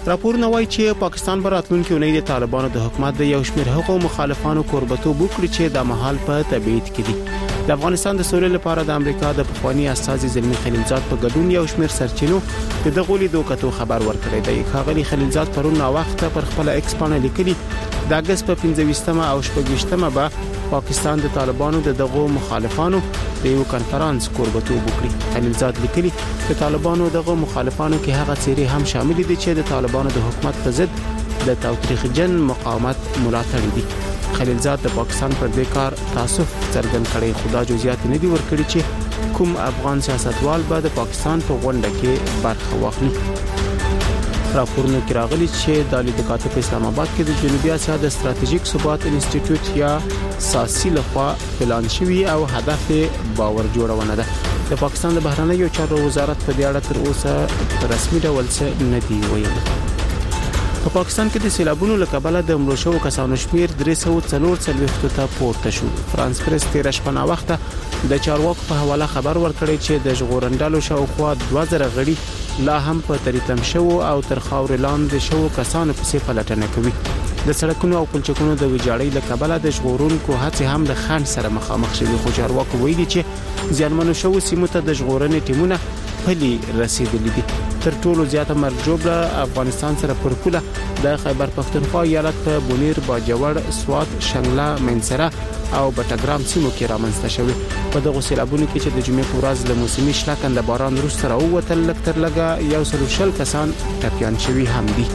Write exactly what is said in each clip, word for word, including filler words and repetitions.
راپورونه وایي چې پاکستان په راتلونکي اونۍ د طالبانو د حکومت د یو شمېر هغو مخالفانو کوربتوب وکړي چې د مهال په تبعید کې دي. د افغانستان د سولې لپاره د امریکا د پخوانی استازي زلمی خلیلزاد په ګډون یو شمېر سرچینو د دغه لیدو کتو خبر ورکړی دی. ښاغلي خلیلزاد پرون وخت پر خپل ایکس باندې لیکلي د اگست په پنځه ویشتمه او شپږ ویشتمه به پاکستان د طالبانو د دغو مخالفانو د یو کانفرنس کوربتوب وکړي. خلیلزاد لیکلي د طالبانو دغه مخالفانو کې هغه څیرې هم شامل دي چې د طالبانو د حکومت په ضد د تاوتریخجن مقاومت ملاتړ دي. خلیلزاد د پاکستان پر دې کار تاسف څرګند کړي، خو دا جزئیات نه دي ورکړي چې کوم افغان سیاستوال به د پاکستان په غونډه کې برخه واخلي. راپورونه کې راغلي چې د لیدو کاتو په اسلام آباد کې د جنوبي اسیا د ستراتیژیک ثبات انسټیټیوټ یا ساسي لخوا پلان شوی او هدف باور جوړونه ده. د پاکستان د بهرنیو چارو وزارت په دې اړه تر اوسه په رسمي ډول څه نه دی ویلي. په پاکستان کې د سیلابونو له کبله د مړو شوو کسانو شمیر درې سوه څلور څلوېښت ته پورته شو. فرانس پریس تیر شپه وخته د چارواکو په حواله خبر ورکړی چې د ژغورندلو شاوخوا دوه زره غړي لا هم په تریتم شو او تر خاورې لاندې شو کسانو پسې پلټنه کوي. د سړکونو او پلچکونو د ویجاړۍ له کبله د ژغورونکو هڅې هم د خنډ سره مخامخ شوي، خو چارواکو ویلي چې زیانمنو شوو سیمو ته د ژغورنې ټیمونه پلي رسیدلي دي. تر ټولو زیاته مرګ جوړه افغانستان سره پر پوله د خیبر پختونخوا ایالت په بونیر، باجوړ، سوات، شنګله، منصره او بټګرام سیمو کې رامنځته شوې. په دغه سیلابونو کې چې د جمعې په ورځ له موسمي شلکن د باران وروسته راووتل، لږ تر لږه یو سل شل کسان ټپیان شوي هم دي.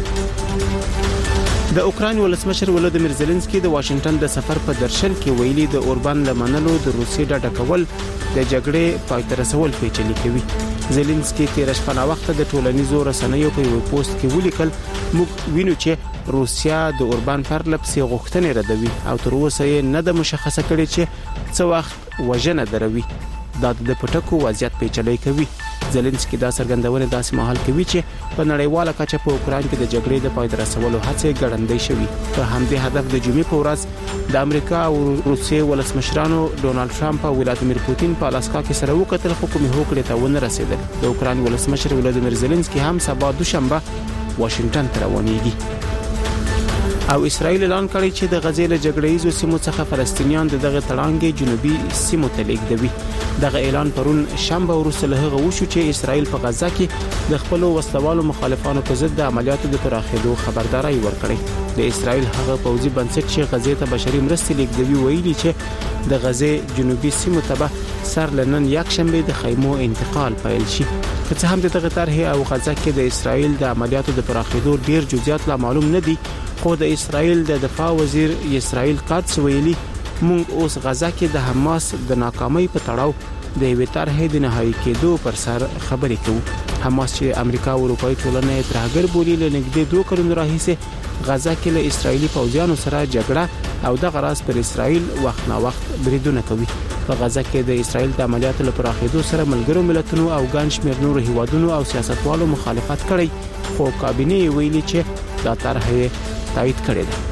د اوکراین ولسمشر ولودیمیر زيلنسکي د واشنگټن د سفر په درشل کې ویلي د اوربان لمنلو د روسي ډډه کول د جګړې پای ته رسول پیچلي کوي. زيلنسکي تیر شپه وخت د ټولنیزو رسنیو په یو پوسټ کې ولیکل موږ وینو چې روسیا د اوربان پر لپسې غوښتنې ردوي او تر اوسه یې نه د مشخصه کړي چې څو وخت وژنه دروي. دا د پټکو وضعیت پیچلي کوي. زيلنسکي دا څرګندونه داسې مهال کوي چې په نړیواله کچه په اوکراین کې د جګړې د پای ته رسولو هڅې ګړندۍ شوي. په همدې هدف د جمعې په ورځ د امریکا او روسیې ولسمشرانو ډونالد ټرمپ او ولادیمیر پوتین په الاسکا کې سره وکتل، خو کومې هوکړې ته ونه رسیدل. د اوکراین ولسمشر ولادیمیر زيلنسکي هم سبا دوشنبه واشنگټن ته روانېږي او اسرائیل اعلان کړی چې د غزې له جګړه‌ایزو سیمو څخه فلسطینیان د دغه تړانګې جنوبي سیمو ته لیږدوي. دغه اعلان پرون شنبه وروسته له هغه وشو چې اسرائیل په غزه کې د خپل وسلوالو مخالفانو په ضد د عملیاتو د پراخېدو خبرداري ورکړې. د اسرائیل هغه پوځي بنسټ چې غزې ته بشري مرستې لیږدوي ویلي چې د غزې جنوبي سیمو ته به سر لنن یک شنبه د خیمو انتقال پیل شي. که څه هم د دغه طرح او غزه کې د اسرائیل د عملیاتو د پراخېدو ډیر جزئیات لا معلوم نه دي، خو د اسرائیل د دفاع وزیر اسرائیل قادس ویلي مونږ اوس غزه کې د حماس د ناکامۍ په تړاو د یوې طرحې د نهایی کېدو پر سر خبرې کوو. حماس چې امریکا او اروپایي ټولنه یې ترهګر بولي، له نږدې دوه کلونو راهیسې غزه کې له اسرائیلي پوځیانو سره جګړه او د غراس پر اسرائیل وخت نا وخت بریدونه کوي. په غزه کې د اسرائیل د عملیاتو لپاره راخېدو سره ملګرو ملتونو او ګڼ شمېر نورو هیوادونو او سیاستوالو مخالفت کړی، خو کابینه ویلي چې دا طرحه تایید کړی دی.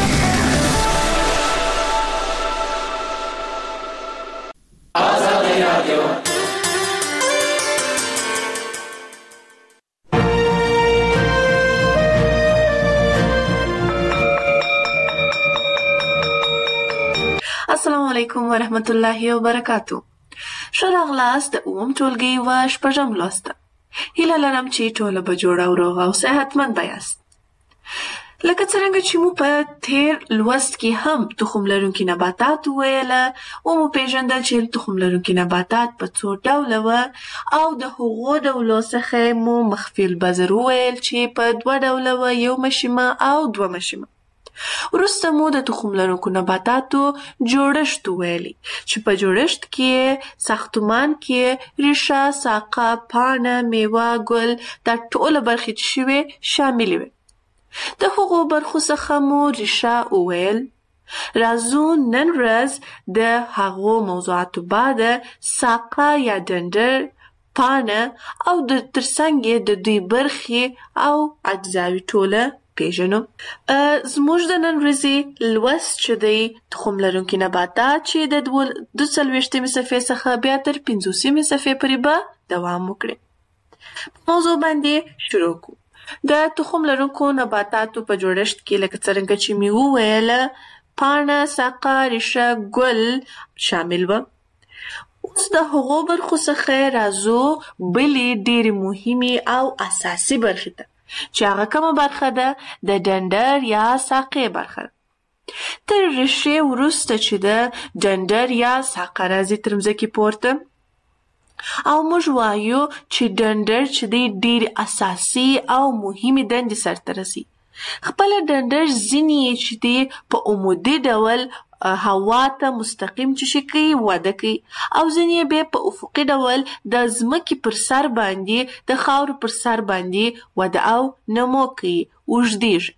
السلام علیکم ورحمت الله وبرکاتو. شراغلاس د اوم ټولګي و شپږم لوست. هیله لرم چې ټول به جوړ او روغ او صحتمند یاست. لکه څنګه چې مو په تیر لوست کې هم تخم لرونکي نباتات ویل او مو پیژندل چې تخم لرونکي نباتات په څو ډوله و او د هغو ډولو څخه مو مخفي البذر ویل چې په دوه ډوله و، یو مشیمه او دوه مشیمه. وروسته مو د تخم لرونکو نباتاتو جوړښت ویلي چې په جوړښت کې ساختمان کې ریښه، ساقه، پاڼه، میوه، ګل دا ټول برخې چې شوي شامل وي. د هغو برخو څخه مو ریښه وویل. راځو نن ورځ د هغو موضوعاتو بعد ساقه یا ډنډر، پاڼه او د ترڅنګ د دوی برخې او اجزاوي ټوله پیژنو. زموږ د نن ورځې لوست چې دی تخم لرونکي نباتات چې د دوه څلوېښتمې صفحې څخه بیا تر پنځوسمې صفحې پورې به دوام وکړي. په موضوع باندې شروع کوو. د تخم لرونکو نباتاتو په جوړښت کې لکه څرنګه چې مې وویله پاڼه، ساقه، ریښه، ګل شامل و. اوس د هغو برخو څخه راځو بلې ډېرې مهمې او اساسي برخې ته چې هغه کومه برخه ده؟ د ډنډر یا ساقې برخه ده. تر ریښې وروسته چې د ډنډر یا ساقه راځي تر مځکې پورته، او موږ وایو چې ډنډر چې دی ډېرې اساسي او مهمې دندې سرته رسي. خپله ډنډر ځینې یې چې دی په عمودي ډول هوا ته مستقیم چې شي کوي وده کوي، او ځینې یې بیا په افقي ډول د ځمکې پر سر باندې د خاورو پر سر باندې وده او نمو کوي، اوږدېږي.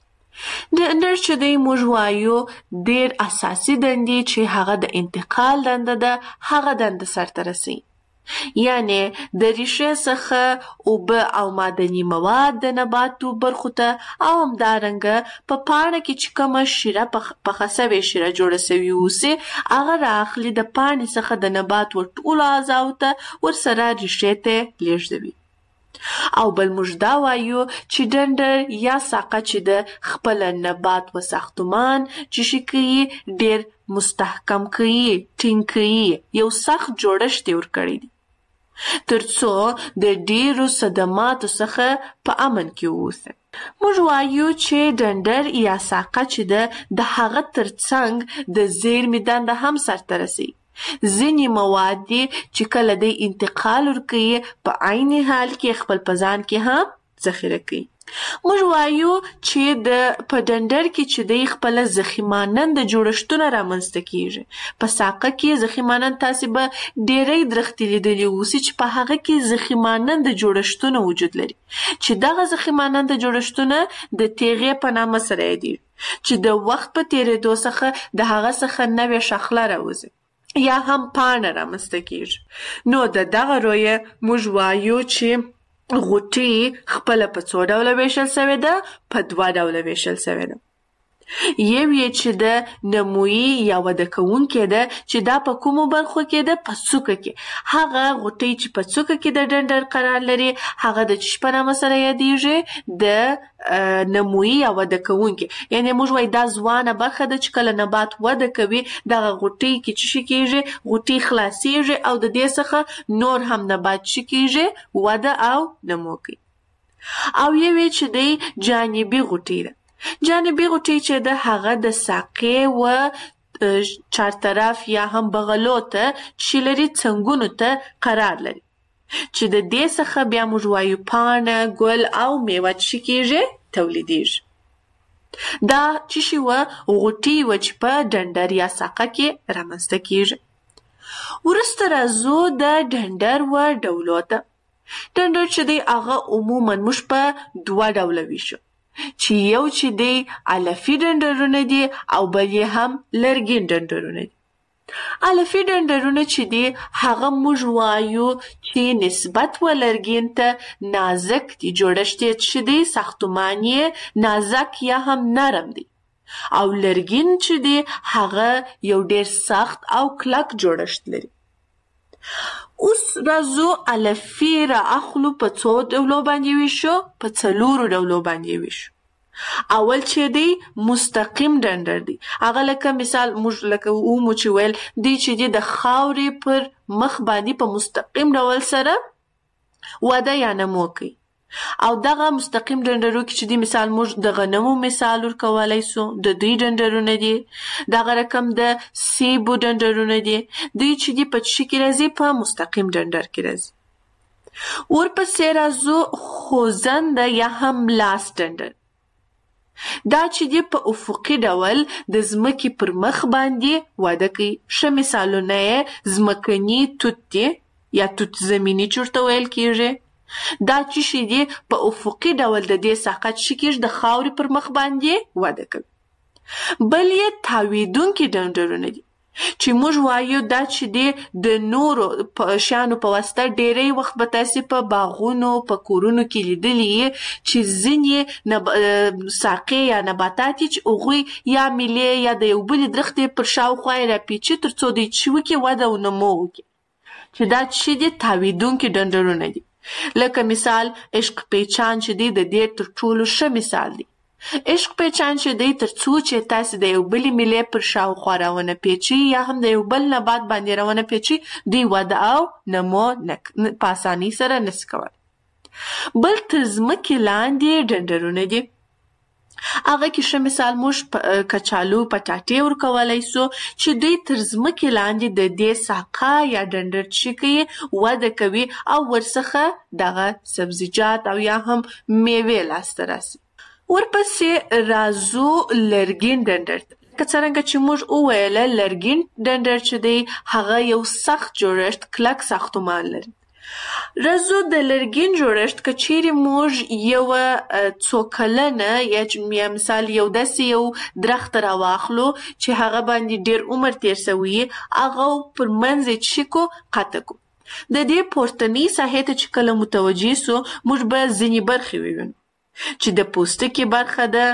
ډنډر چې دی موږ وایو ډېر اساسي دندې چې هغه د انتقال دنده ده هغه دنده سرته رسوي. یعنی د ریښې څخه اوبه او معدني مواد د نباتو برخو ته او همدارنګه په پاڼه کې چې کومه شیره پخه سوې شیره جوړه سوې اوسي هغه رااخلي د پاڼې څخه د نبات ور ټولو اعضاو ته ورسره ریښې ته لیږدوي. او بل موږ دا وایو چې ډنډر یا ساقه چې د خپل نبات و ساختمان چې شي کوي ډېر مستحکم کوي، ټینګ کوي، یو سخت جوړښت یې ورکړی دی ترڅو د ډېرو صدماتو څخه په امن کې واوسي. موږ وایو چې ډنډر یا ساقه چې ده د هغه ترڅنګ د زیرمې دنده هم سرته رسي. ځینې مواد دي چې کله دی انتقال ورکوي په عین حال کې خپل په ځان کې هم ذخیره کوي. موږ وایو چې د په ډنډر کې چې دی خپل ضخیمانند جوړښتونه رامنځته کیږي. په ساقه کې ضخیمانند تاسې به ډېری درختې لیدلي اوسي چې په هغه کې ضخیمانند جوړښتونه وجود لري چې دغه ضخیمانند جوړښتونه د تیغې په نامه سره یادېږي چې د وخت په تېرېدو څخه د هغه څخه نوې شاخله راوځي یا هم پاڼه رامنځته کیږي. نو د دغه رویه موږ وایو چې غوټې خپله په څو ډوله ویشل سوې ده؟ په دوه ډوله ویشل سوې ده. یو یې چې د نمویي یا وده کوونکې ده چې دا په کومو برخو کې ده؟ په څوکه کې. هغه غوټۍ چې په څوکه کې د ډنډر قرار لري هغه د چی په نامه سره یادېږي؟ د نمویي یا وده کوونکې. یعنې موږ وایو دا ځوانه برخه ده چې کله نبات وده کوي دغه غوټۍ کې چې شي کېږي؟ غوټۍ خلاصېږي او د دې څخه نور هم نبات چې کېږي وده او نمو کوي. او یو یې چې دی جانبي غوټۍ ده. جانبي غوټۍ چې ده هغه د ساقې و چارطرف یا هم بغلو ته چې لري څنګونو ته قرار لري چې د دې څخه بیا موږ وایو پاڼه، ګل او میوه چې کېږي تولیدېږي. دا چې شي وه غوټۍ وه چې په ډنډر یا ساقه کې رامنځته کېږي. وروسته راځو د ډنډر و ډولو ته. ډنډر چې دی هغه عموما موږ په دوه ډوله ویشو چې یو چې دی علفي ډنډرونه دي او بل یې هم لرګین ډنډرونه دي. علفي ډنډرونه چې دي هغه موږ وایو چې نسبت و لرګین ته نازک دي، جوړښت یې چې دی ساختمان یې نازک یا هم نرم دی، او لرګین چې دی هغه یو ډېر سخت او کلک جوړښت لري. اوس راځو علفي را اخلو په څو ډولو باندې ویشو؟ په څلورو ډولو باندې ویشو. اول چې دی مستقیم ډنډر دی. هغه لکه مثال موږ لکه ومو چې ویل دی چې دی د خاورې پر مخ باندې په مستقیم ډول سره وده یا نمو کوي. او دغه مستقیم ډنډرو کې چې دی مثال موږ د غنمو مثال ورکولی سو، د دوی ډنډرونه دي. دغه رقم د سیبو ډنډرونه دي. دوی چې دی په چی کې راځي؟ په مستقیم ډنډر کې راځي. ورپسې راځو خوځنده یا هم لاس ډنډر. دا چې دی په افقي ډول د ځمکې پر مخ باندې وده کوي. ښه مثالونه یې ځمکني توت دی یا توت زمیني چې ورته ویل کېږي. دا چې شي دی په افقي ډول د دې ساقه چې کېږي د خاورې پر مخ باندې وده کوي. بل یې تاویدونکي ډنډرونه دي چې موږ وایو دا چې دی د نورو شیانو په واسطه ډېری وخت به تاسې په باغونو په کورونو کې لیدلي یې چې ځینې ساقې یا نباتات چې هغوی یا میلې یا د یو بلې درختې پر شاوخوا یې راپیچي تر څو دوی چې وکړي وده او نمو وکړي، چې دا چې دی تاویدونکي ډنډرونه دي. لکه مثال عشق پیچان چې دی د دې تر ټولو ښه مثال دی. عشق پیچان چې دی تر څو چې تاسې د یو بلې میلې پر شاوخوا راونه پیچي یا هم د یو بل نبات باندې راونه پیچي دوی وده او نمو په اسانۍ سره نشي کولی. بل تر ځمکې لاندې ډنډرونه دي. هغه کې ښه مثال موږ کچالو پټاټې ورکولی سو چې دوی تر ځمکې لاندې د دې ساقه یا ډنډر چې کوي وده کوي او ورڅخه دغه سبزیجات او یا هم میوې لاسته راسي. ورپسې راځو لرګین ډنډر ته. که څرنګه چې موږ وویله لرګین ډنډر چې دی هغه یو سخت جوړښت کلک ساختمان لري. راځو د لرګین جوړښت که چیرې موږ یوه څو کلنه یا مثال یو داسې یو درخت راواخلو چې هغه باندې ډېر عمر تیر سوی هغه پر منځ یې څه کو قطع کو. د دې پورتنۍ ساحې ته چې کله متوجه سو موږ به ځینې برخې ووینو چې د پوستکي برخه ده،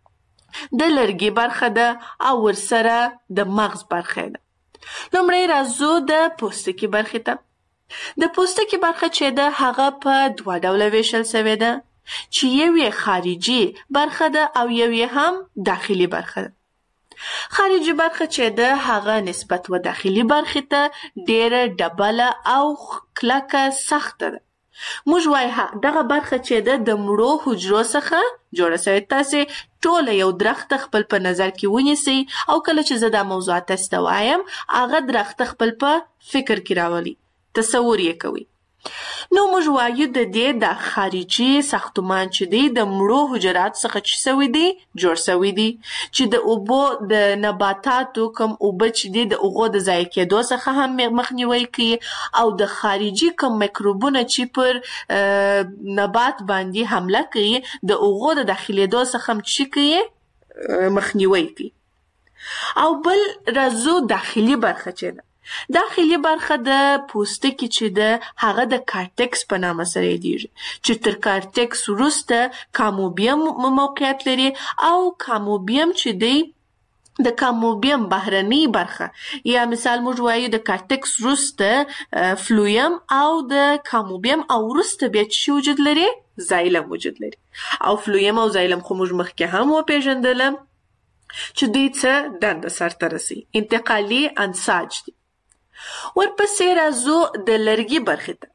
د لرګي برخه ده او ورسره د مغز برخه ده. لومړی راځو د پوستکي برخې ته. د پوستکي برخه چې ده هغه په دوه ډوله ویشل سوې ده چې یو یې خارجي برخه ده او یو یې هم داخلي برخه ده. خارجي برخه چې ده هغه نسبت و داخلي برخې ته ډېره ډبله او کلکه سخته ده. موږ وایو دغه برخه چې ده د مړو حجرو څخه جوړه سوې. تاسې ټوله یو درخت خپل په نظر کې ونیسئ او کله چې زه دا موضوعات تاسې ته وایم هغه درخت خپل په فکر کې راولئ، تصور یې کوئ. نو موږ وایو د دې د خارجي ساختمان چې دی د مړو حجرات څخه چې سوی دی جوړ سوی دی چې د اوبو د نباتاتو کم اوبه چې دی د اوغو د ضایع کېدو څخه هم مخنیوی کوي او د خارجي کم میکروبونه چې پر نبات باندې حمله کوي د اوغو د داخلېدو څخه هم چې کوي مخنیوی کوي. او بل راځو داخلي برخه چې ده. داخلي برخه د پوستکي چې ده هغه د کارټکس په نامه سره یادیږي چې تر کارټکس وروسته کاموبیم موقعیت لري او کاموبیم چې دی د کاموبیم بهرنۍ برخه یا مثال موږ وایو د کارټکس وروسته فلویم او د کاموبیم او وروسته بیا چې وجود لري زایلم وجود لري. او فلویم او زایلم خو موږ مخکې هم وپېژندله چې دوی څه دنده سرته رسوي، انتقالي انساج دي. ورپسې راځو د لرګي برخې ته.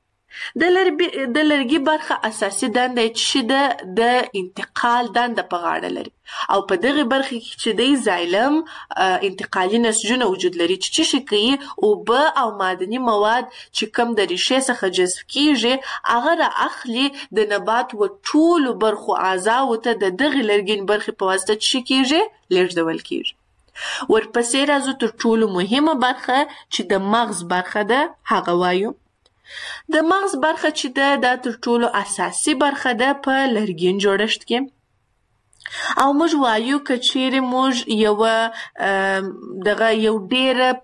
د لرګي برخه اساسي دنده چې ده د انتقال دنده په غاړه لري او په دغه برخه کې چې دی زایلم انتقالي نسجونه وجود لري چې څه شي کوي اوبه او معدني مواد چې کم د ریښې څخه جذب کیږي هغه را اخلي د نبات و ټولو برخو اعضاو ته د دغه لرګین برخې په واسطه څه کیږي لیږدول کیږي. ورپسې راځو تر ټولو مهمه برخه چې د مغز برخه ده هغه وایو. د مغز برخه چې ده دا تر ټولو اساسي برخه ده په لرګین جوړښت کې او موږ وایو که چیرې موږ یوه دغه یو ډېره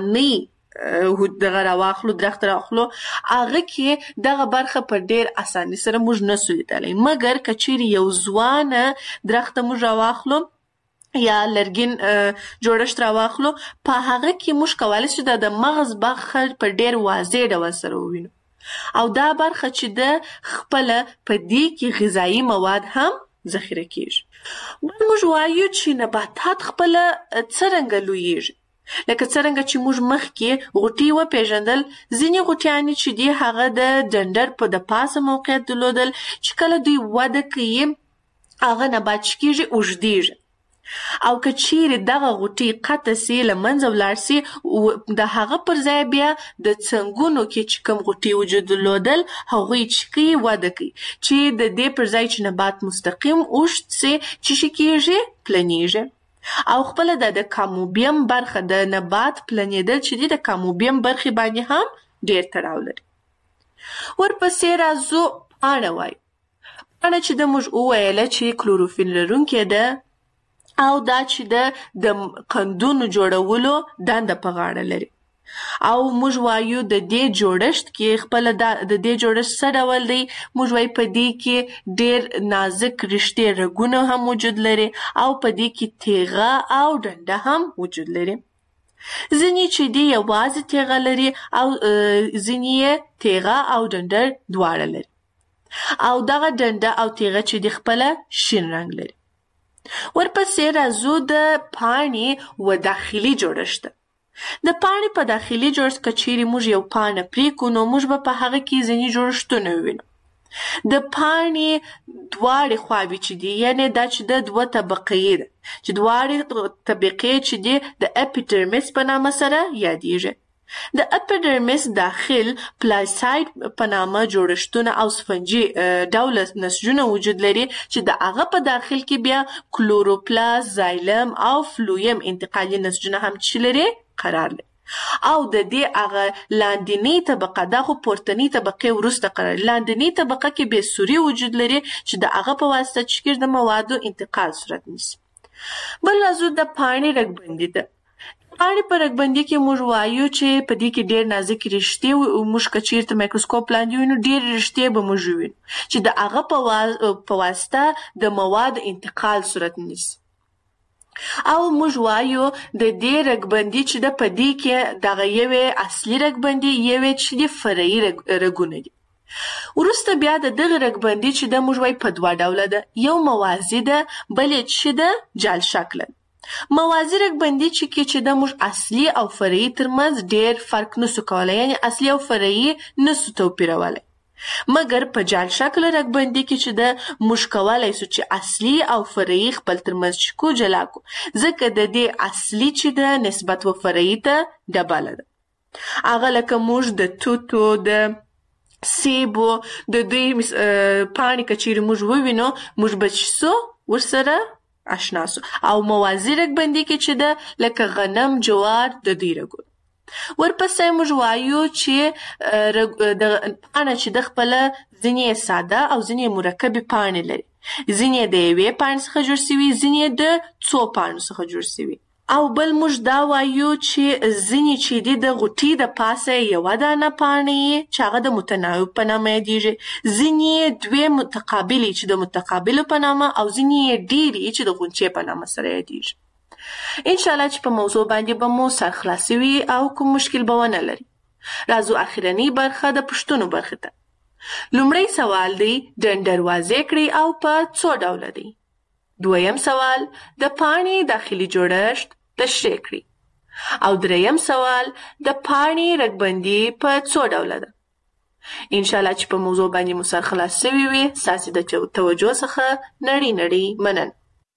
پخوانۍ دغه راواخلو درخت راواخلو هغه کې دغه برخه په ډېر اسانۍ سره موږ نسو لیدلی مګر که چیرې یو ځوانه درخت موږ راواخلو یا لرګین جوړښت راواخلو په هغه کې موږ کولی شو د مغز برخه په ډېر واضح ډول سره ووینو او دا برخه چې ده خپله په دې کې غذایي مواد هم ذخیره کیږي. بل موږ وایو چې نباتات خپله څرنګه لویږي لکه څرنګه چې موږ مخکې غوټۍ وپېژندل. ځینې غوټیانې چې دي هغه د ډنډر په د پاسه موقعیت درلودل چې کله دوی وده کوي هغه نبات چې کیږي اوږدیږي او که چیرې دغه غوټۍ قطع سي له منځه ولاړ سي د هغه پر ځای بیا د څنګونو کې چې کوم غوټۍ وجود درلودل هغوی چې کوي وده کوي چې د دې پر ځای چې نبات مستقیم اوږد سي چې شي کیږي پلنیږي او خپله د د کاموبیم برخه د نبات پلنېدل چې دي د کاموبیم برخې باندې هم ډېر تړاو لري. ورپسې راځو پاڼه وایو. پاڼه چې د موږ وویله چې کلوروفیل لرونکې ده او دا چې ده د قندونو جوړولو دنده په غاړه لري او موږ وایو د دې جوړښت کې خپله د دې جوړښت څه ډول دی. موږ وایو په دې کې ډېر نازک رشتې رګونه هم وجود لري او په دې کې تیغه او ډنډه هم وجود لري. ځینې چې دی یوازې تیغه لري او ځینې یې تیغه او ډنډر دواړه لري او دغه ډنډه او تیغه چې دی خپله شین رنګ لري. ورپسې راځو د پاڼې و داخلي جوړښت. د پاڼې په داخلي جوړښت که چیرې موږ یو پاڼه پرېکړو نو موږ به په هغه کې ځینې جوړښتونه ووینو. د پاڼې دواړې خواوې چې دي یعنې دا چې د دوه طبقې ده چې دواړې طبقې چې دي د اپیډرمیس په نامه سره یادېږي. د اپیډرمیس داخل پلاساید په نامه جوړښتونه او سفنجي ډوله نسجونه وجود لري چې د هغه په داخل کې بیا کلوروپلاست، زایلم او فلویم انتقالي نسجونه هم چې لري قرار لري او د دې هغه لاندنۍ طبقه دا خو پورتنۍ طبقې وروسته قرار لاندنۍ طبقه کې بې سوري وجود لري چې د هغه په واسطه چې د موادو انتقال صورت نیسي. بل راځو د پاڼې رګبندي ته. پاڼې په رګبندي کې موږ وایو چې په دې کې ډېر نازکې رشتې موږ که چېرته مایکروسکوپ لاندې وینو ډېرې رشتې به موږ ووینو چې د هغه په واسطه د موادو انتقال صورت نیسي. او موږ وایو د دې رګبندي چې د په دې کې دغه یوې اصلي رګبندي یوې چې د فرعي رګونه دي. وروسته بیا د دغه رګبندي چې د موږ وایو په دوه ډوله ده، یو موازي ده بل یې چې د جال شکله. موازي رګبندي چې کې چې د موږ اصلي او فرعي ترمنځ ډېر فرق نسو کولی، یعنې اصلي او فرعي نسو توپیرولی. مګر په جال شکل رګبندي کې چې د موږ کولی سو چې اصلي او فرعي خپل ترمنځ چې کو جلا کو، ځکه د دې اصلي چې د نسبت و فرعي ته ډبله ده. هغه لکه موږ د توتو د سیبو د دوی پاڼې که چیرې موږ ووینو موږ به چې سو ورسره آشنا سو. او موازي رګبندي کې چې ده لکه غنم، جوار د دوی رګونه. ورپسې موږ وایو چې د پاڼه چې د خپله ځینې ساده او ځینې مرکبې پاڼې لري، ځینې د یوې پاڼې څخه جوړ سوي، ځینې د څو پاڼو څخه جوړ سوي. او بل موږ دا وایو چې ځینې چې دي د غوټې د پاسه یوه دانه پاڼې چې هغه د متناوب په نامه یادېږي، ځینې دوې متقابلې چې د متقابلو په نامه او ځینې ډېرې چې د غونچې په نامه سره یادېږي. انشاءالله چې په موضوع باندې به مو سر خلاص وي او کوم مشکل به ونه لري. راځو اخرنۍ برخه د پوښتنو برخې ته. لومړی سوال دی ډنډر واضح کړئ او په څو ډوله دی. دویم سوال د پاڼې داخلي جوړښت تشریح کړئ او دریم سوال د پاڼې رګبندي په څو ډوله ده. انشاءالله چې په موضوع باندې مو سر خلاص شوي وي. ستاسې د توجه څخه نړۍ نړۍ مننه.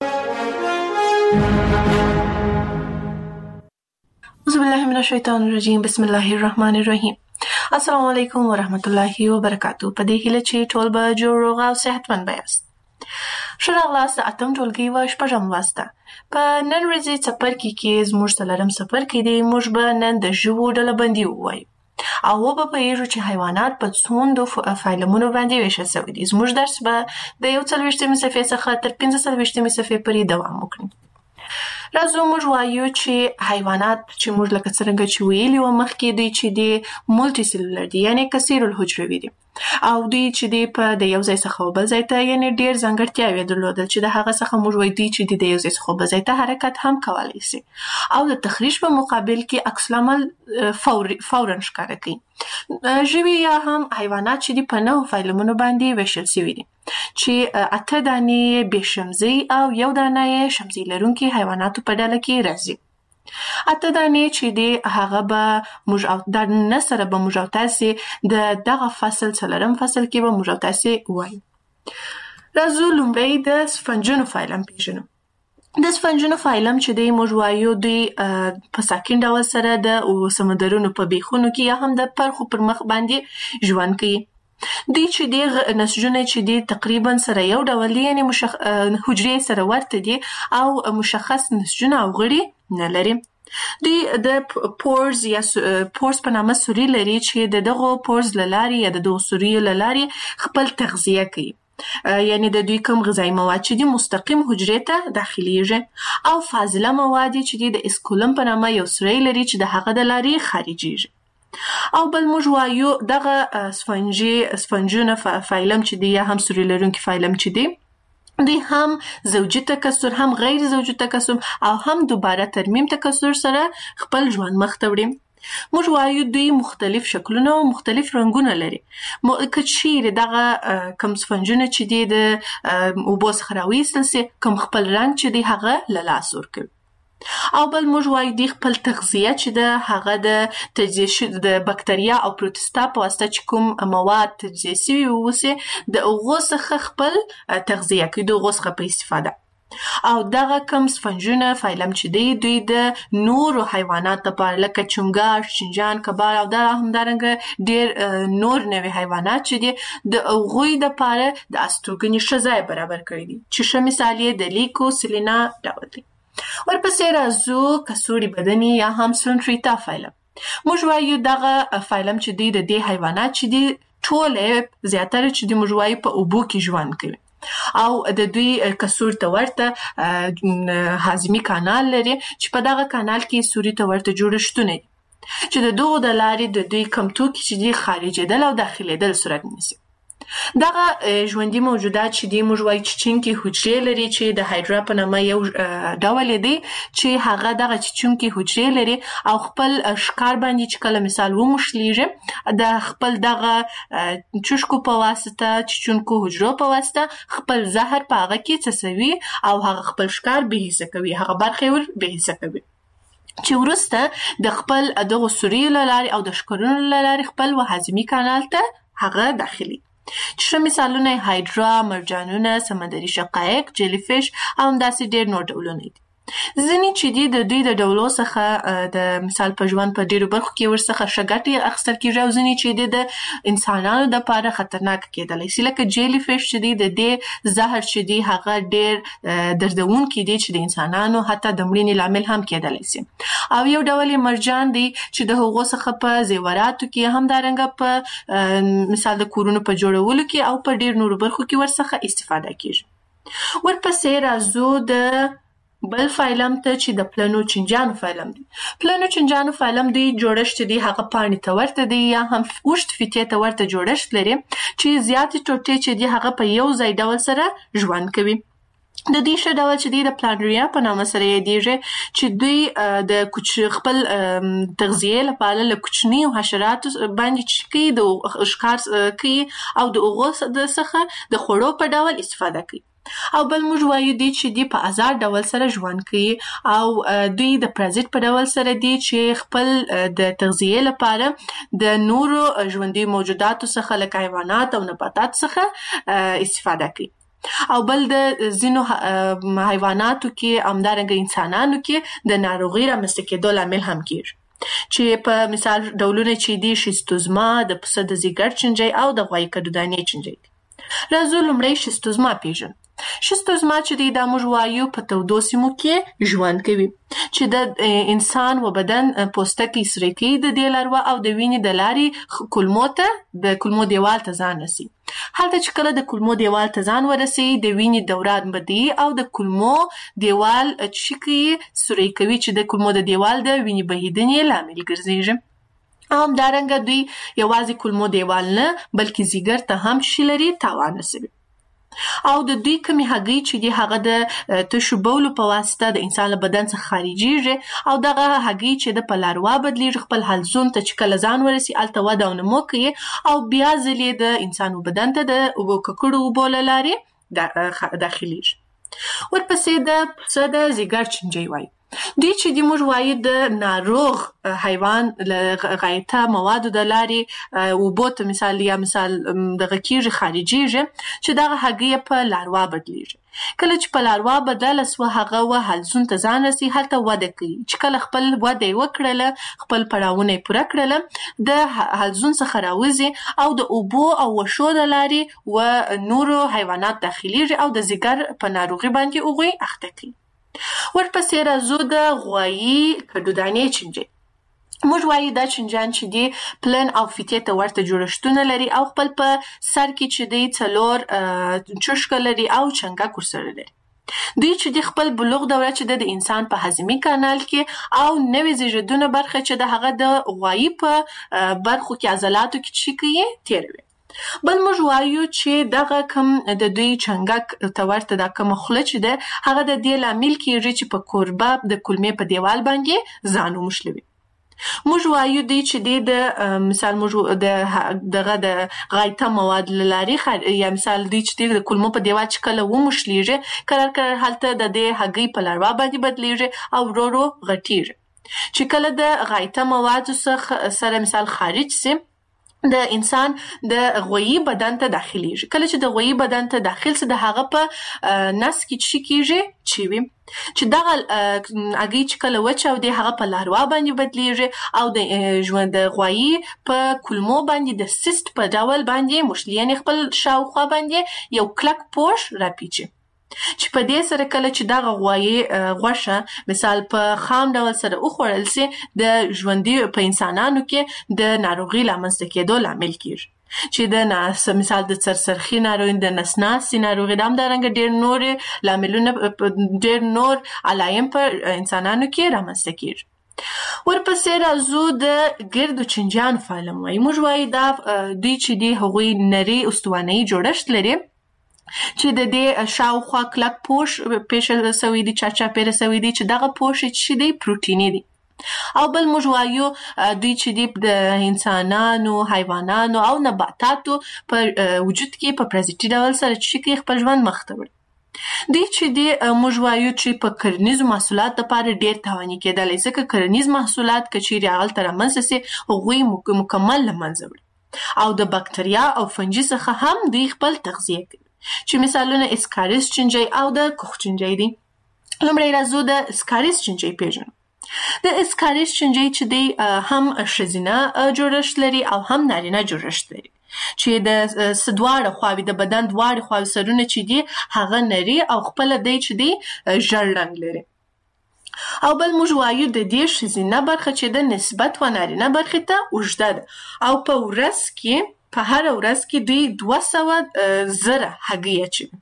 اعوذ بالله من الشیطان الرجیم. بسم الله الرحمن الرحیم. السلام علیکم ورحمت الله وبرکاتو. په دې هیله چې ټول به جوړ روغ او صحتمند یاست. ښه راغلاست د اتم ټولګي و شپږم لوست ته. په نن ورځې څپرکي کې زموږ څلورم څپرکی دی. موږ به نن د ژوو ډلبندي ووایو او وبه پوهېږو چې حیوانات په څومره فایلمونو باندې ویشل سوي دي. زموږ درس به د یو څلوېښتمې صفحې څخه تر پنځه څلوېښتمې صفحې پورې دوام وکړي. راځو موږ وایو چې حیوانات چې موږ لکه څرنګه چې ویلي وو مخکې دوی چې دي مولټي سیلولر دي، یعنې کثیر الحجروي دي او دوی چې دي په د یو ځای څخه بل ځای ته یعنې ډېر ځانګړتیاوې درلودل چې د هغه څخه موږ وایو دوی چې دي د یو ځای څخه بل ځای ته حرکت هم کولی سي او د تخریش په مقابل کې عکس العمل فورا ښکاره کوي. ژوي یا هم حیوانات چې دي په نهو فایلمونو باندې ویشل سوي دي چې اته دانې بې شمزۍ او یو دانه یې شمزۍ لرونکي حیواناتو په ډله کې راځي. اته دانې چې دي هغه به موږ او د نه سره به موږ او تاسې د دغه فصل څلورم فصل کې به موږ او تاسې وایو. راځو لومړی د سفنجونو فایلم پېژنو. د سفنجونو فایلم چې دی موږ وایو دوی په ساکن ډول سره د سمندرونو په بیخونو کې یا هم د پرخو پر مخ باندې ژوند کوي. دوی چې دی نسجونه چې دی تقریبا سره یو ډول دي، یعنې مشخ... حجرې سره ورته دي او مشخص نسجونه او غړي نه لري. دوی د پورز یا پورز په نامه سوري لري چې د دغو پورز له لارې یا د دغو سوریو له لارې خپل تغذیه کوي، یعنې د دوی کوم غذایي مواد چې دي مستقیم حجرې ته داخلیږي او فاضله مواد چې دي د اسکولم په نامه یو سوری لري چې د هغه د لارې خارجیږي. او بل موږ وایو دغه سفنجي سفنجونه فایلم چې دی یا هم سوري لرونکي فایلم چې دی دوی هم زوجي تکثر، هم غیر زوجي تکثر او هم دوباره ترمیم تکثر سره خپل ژوند مخ ته وړي. موږ وایو دوی مختلف شکلونه او مختلف رنګونه لري. که چیرې دغه کوم سفنجونه چې دي د اوبو څخه راویستل سي، کوم خپل رنګ چې دی هغه له لاسه ورکوي. او بل موږ وایو دوی خپل تغذیه چې ده هغه د تجزیه د بکتریا او پروتستا په واسطه چې کوم مواد تجزیه سوي اوسي د هغو څخه خپل تغذیه کوي، د هغو څخه په استفاده. او دغه کم سفنجونه فایلم چې دی دوی د نورو حیوانات لپاره لکه چنګاښ، چنجان، کبار او دا همدارنګه ډیر نور نوي حیوانات چې دي د هغوی دپاره د استوګنې ښه ځای برابر کړی دي، چې ښه مثال یې د لیکو سلینا ډول دی. ورپسې راځو کڅوړي بدني یا هم سلونټریتا فایلم. موږ وایو دغه فایلم چې دی د دې حیوانات چې دي ټولې زیاتره چې دي موږ وایو په اوبو کې ژوند کوي او د دوی کڅوړ ته ورته هاضمي کانال لري چې په دغه کانال کې سوري ته ورته جوړښتونه دي چې د دغو د لارې د دوی کم توکي چې دي خارجېدل او داخلېدل صورت نیسي. دغه ژوندي موجودات چې دي موږ وایو چیچونکي حجرې لري چې د هایډرا په نامه یو ډول دی چې هغه دغه چیچونکي حجرې لري او خپل ښکار باندې چې کله مثال وموښلیږي د خپل دغه چوشکو په واسطه، چیچونکو حجرو په واسطه خپل زهر په هغه کې څڅوي او هغه خپل ښکار بې حسه کوي، هغه برخې ور بې حسه کوي چې وروسته د خپل دغو سوریو له لارې او د ښکرونو له لارې خپل هاضمي کانال ته هغه داخلي. چې ښه مثالونه یې هایډرا، مرجانونه، سمندري شقایق، جیلی فش او همداسې ډېر نور ډولونه دي. ځینې چې دي د دوی د ډولو څخه د مثال په ژوند په ډېرو برخو کې ورڅخه ښه ګټې اخیستل کېږي او ځینې چې دي د انسانانو دپاره خطرناک کېدلی سي، لکه جیلی فش چې دی د دې زهر چې دی هغه ډېر دردونکي دي چې د انسانانو حتی د مړینې لامل هم کېدلی سي. او یو ډول یې مرجان دی چې د هغو څخه په زیوراتو کې همدارنګه په مثال د کورونو په جوړولو کې او په ډېر نورو برخو کې ورڅخه استفاده کېږي. ورپسې راځو د بل فایلم ته چې د پلنو چنجانو فایلم دی. پلنو چنجانو فایلم دی جوړښت دی هغه پاڼې ته ورته دی یا هم اوږد فیتې ته ورته جوړښت لري چې زیاتې ټوټې چې دی هغه په یو ځای ډول سره ژوند کوي. د دې ښه ډول چې دی د پلانریا په نامه سره یادېږي چې دوی د کوچ خپل تغذیې لپاره له کوچنیو حشراتو باندې چې کوي د ښکار کوي او د هغو څخه د خوړو په ډول استفاده کوي. او بل موږ وایو دی چې دی په آزاد ډول سره ژوند کوي او دوی د پرازیت په ډول سره دی چې خپل د تغذیې لپاره د نورو ژوندي موجوداتو څخه لکه حیوانات او نباتات څخه استفاده کوي. او بل د ځینو حیواناتو کې همدارنګه انسانانو کې د ناروغۍ رامنځته کېدو لامل هم کېږي چې په مثال ډولونه چې دي شیستوزما، د پسه د ځیګر چینجی او د غوایي کدودانې چینجی دي. راځو لومړی شیستوزما پیژنو. شیستوزما چې دی دا موږ وایو په تودو سیمو کې ژوند کوي چې د انسان و بدن پوستکی سره کوي د دې لاروا او د وینې د لارې کولمو ته د کولمو دیوال ته ځان رسي. هلته چې کله د کولمو دیوال ته ځان ورسي د وینې دوران بدی او د کولمو دیوال چې کوي سوري کوي چې د کولمو د دیوال د وینې بهیدنې لامل ګرځېږي. او همدارنګه دوی یوازې کولمو دیوال نه بلکې ځیګر ته هم چې لري تاوان رسوي. او د دوی کمی هګۍ چې دی هغه د تشو بولو په واسطه د انسان له بدن څخه خارجېږي او دغه هګۍ چې د په لاروا بدلیږي خپل حلزون ته چې کله ځان ورسي هلته وده او نمو کوي او بیا ځلې د انسان بدن ته د اوبو ککړو اوبو له لارې داخلیږي. ورپسې د پسه د ځیګر چینجی وایي. دوی چې دی موږ وایو د ناروغ حیوان له غایطه موادو د لارې اوبو ته مثال یا مثال دغه کېږي خارجېږي چې دغه هګۍ په لاروا بدلیږي. کله چې په لاروا بدله سوه هغه و حلزون ته ځان رسي هلته وده کوي چې کله خپل وده یې وکړله خپل پړاوونه یې پوره کړله د حلزون څخه راوځي او د اوبو او وښو د لارې و نورو حیوانات داخلیږي او د ځیګر په ناروغي باندې هغوی اخته کوي. ورپسې راځو د غوایي کدودانې چینجی. موږ وایو دا چینجان چې دی پلن او فیتې ته ورته جوړښتونه لري او خپل په سر کې چې دی څلور چوشکه لري او چنګک ورسره لري. دوی چې دی خپل بلوغ دوره چې د انسان په هاضمي کانال کې او نوې زیږیدونه برخه چې د هغه د غوایي په برخو کې عضلاتو کې چې کوي تیروي. بل موږ وایو چې دغه کم د دوی چنګک ته ورته دا کومه خوله چې ده هغه د دې لامل کېږي چې په کوربه د کلمې په دیوال باندې ځان وموښلوي. موږ وایو دی چې دی د مثال موږ د دغه د غایطه مواد له لارې یا مثال دی چې دی د کلمو په دیوال چې کله وموښلیږي کرار کرار هلته د دې هګۍ په لاروا باندې بدلیږي او ورو ورو غټیږي. چې کله د غایطه موادو څخه سره مثال خارج سي د انسان د غویی بدن ته داخليږي. کله چې د غویی بدن ته داخل سي د هغه په نس کې چی کیږي چوي چې دغه اګي چې کله وچاودي هغه په لاروا باندې بدلیږي او د ژوند د غویی په کلمو باندې د سیست په ډول باندې مشلیان خپل شاوخوا باندې یو کلک پوش راپیچي چې په دې سره کله چې دغه غویی غوښه مثال په خام ډول سره وخوړل سي د ژوندۍ په انسانانو کې د ناروغي لامنځته کېدو لامل کیږي چې د ناس مثال د سرسرخي ناروغي د نسناسي ناروغي د همدارنګه ډېر نور لاملونه ډېر نور علایم په انسانانو کې رامنځته کیږي. ورپسې راځو د ګردو چنجان فعالم وایي. موږ وایي دا دوی چې دی هغوی نري استوانه‌یي جوړښت لري چې د دې شاوخوا کلک پوش پیښه سوی دی چا چاپیره سوی دی چې دغه پوش چې دی پروتیني دی. او بل موږ وایو دوی چې دی د انسانانو حیوانانو او نباتاتو په وجود کې په پرازیتي ډول سره چې کې خپل ژوند مخ ته وړي. دوی چې دی موږ وایو چې په کرنیزو محصولات لپاره ډېر تاواني کېدلی ځکه کرنیز محصولات که چیرې هغلته رامنځته سي هغوی مکمل له منځه وړي او د بکتریا او فنجي څخه هم دوی خپل تغذیه کوي چې مثالونه اسکاریس چنجي او د کوخ چنجي دي. لومړی راځو د اسکاریس چنجي پیژنو. د اسکاریس چنجي چې دی هم ښځینه جوړښت لري او هم نارینه جوړښت لري چې د دواړه خواوې د بدن دواړه خواوې سرونه چې دي هغه نري او خپله دی چې دی ژړ رنګ لري. او بل موږ وایو د دې ښځینه برخه چې د نسبت و نارینه برخې ته اوږده ده او په ورځ کې په هر ورځ کې دوی دوه سوه زره هګۍ اچوي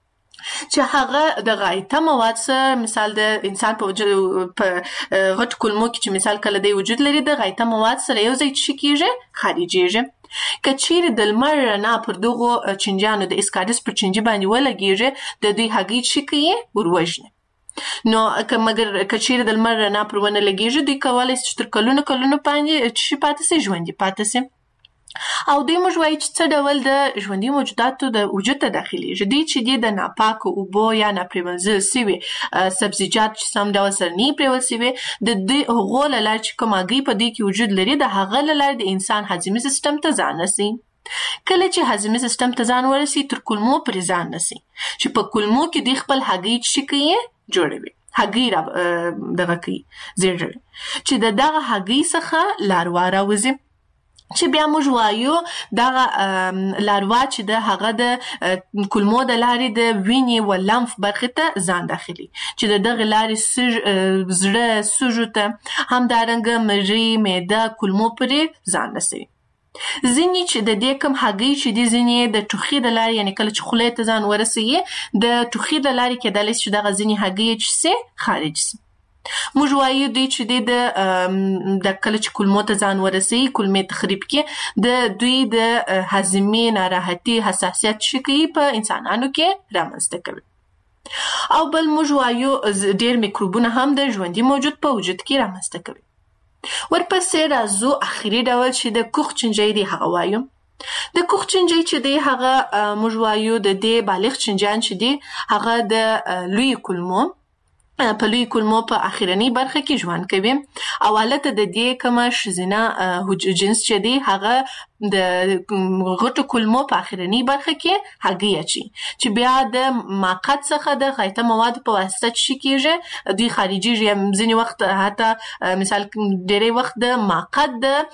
چې هغه د غایطه مواد سره مثال د انسان په وجود په غټ کلمو کې چې مثال کله دی وجود لري د غایطه مواد سره یو ځای چې کېږي خارجېږي. که چیرې د لمر رڼا پر دغو چنجانو د اسکاریس پر چنجي باندې ولګېږي د دوی هګۍ چې کوي وروژني. نو که مګر که چیرې د لمر رڼا پر ونه لګېږي دوی کولی شي چې تر کلونو کلونو باندې چې پاتې سي ژوندي پاتې سي. او دوی موږ وایي چې څه ډول د ژوندي موجوداتو د وجود ته داخليږي. دوی چې دي د ناپاکو اوبو یا ناپریمنځل سوي سبزیجات چې سم ډول سره نه پرېول سوي د دوی هغو له لارې چې کوم هګۍ په دوی کې وجود لري د هغه له لارې د انسان هضمي سیستم ته ځان رسي. کله چې هضمي سیستم ته ځان ورسي تر کولمو پورې ځان رسي چې په کولمو کې دوی خپل هګۍ چې کوي جوړوي هګۍ را دغه کوي زیږوي چې د دغه هګۍ څخه لاروا راوځي چې بیا موږ وایو دغه لاروا چې د هغه د کولمو د لارې د وینې و لمف برخې ته ځان داخلي چې د دغه لارې زړه سږو ته همدارنګه مری معده کولمو پورې ځان رسوي. ځینې چې د دې کوم هګۍ چې دي ځینې د ټوخي د لارې یعنې کله چې خولې ته ځان ورسوي د ټوخي د لارې کېدلی شي چې دغه ځینې هګۍ چې سي خارج سي. موږ وایو دوی چې دی د د کله چې کولمو ته ځان ورسوي کولمې تخریب کې د دوی د هضمي ناراحتي حساسیت چې کوي په انسانانو کې رامنځته کوي. او بل موږ وایو ډېر میکروبونه هم د ژوندي موجود په وجود کې رامنځته کوي. ورپسې راځو اخري ډول چې د کوخ چنجي دی هغه وایو. د کوخ چنجي چې دی هغه موږ وایو د دې بالغ چنجان چې دی هغه د لوی کولمو په لوی کولمو په اخرنی برخه کې ژوند کوي او البته د دې کومه ښځینه جنس چې دی هغه د غټو کولمو په اخرنی برخه کې هګۍ اچي چې بیا د ماقت څخه د غایطه موادو په واسطه چې کېږي دوی خارجېږي. ځینې وخت حتی مثال ډېری وخت د ماقت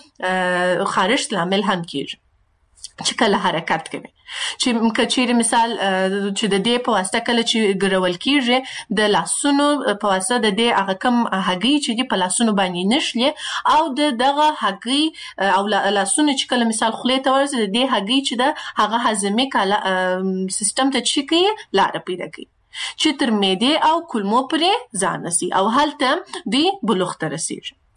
د خارښت لامل هم کېږي چې کله حرکت کوي چې که چیرې مثال چې د دې په واسطه کله چې ګرول کېږي د لاسونو په واسطه د دې هغه کوم هګۍ چې دي په لاسونو باندې نښلي او د دغه هګۍ او لاسونه چې کله مثال خولې ته ورسي د دې هګۍ چې ده هغه هضمي سیستم ته چې کوي لاره پیدا کوي چې تر معدې او کولمو پورې ځان رسي او هلته دوی بلوغ ته رسیږي.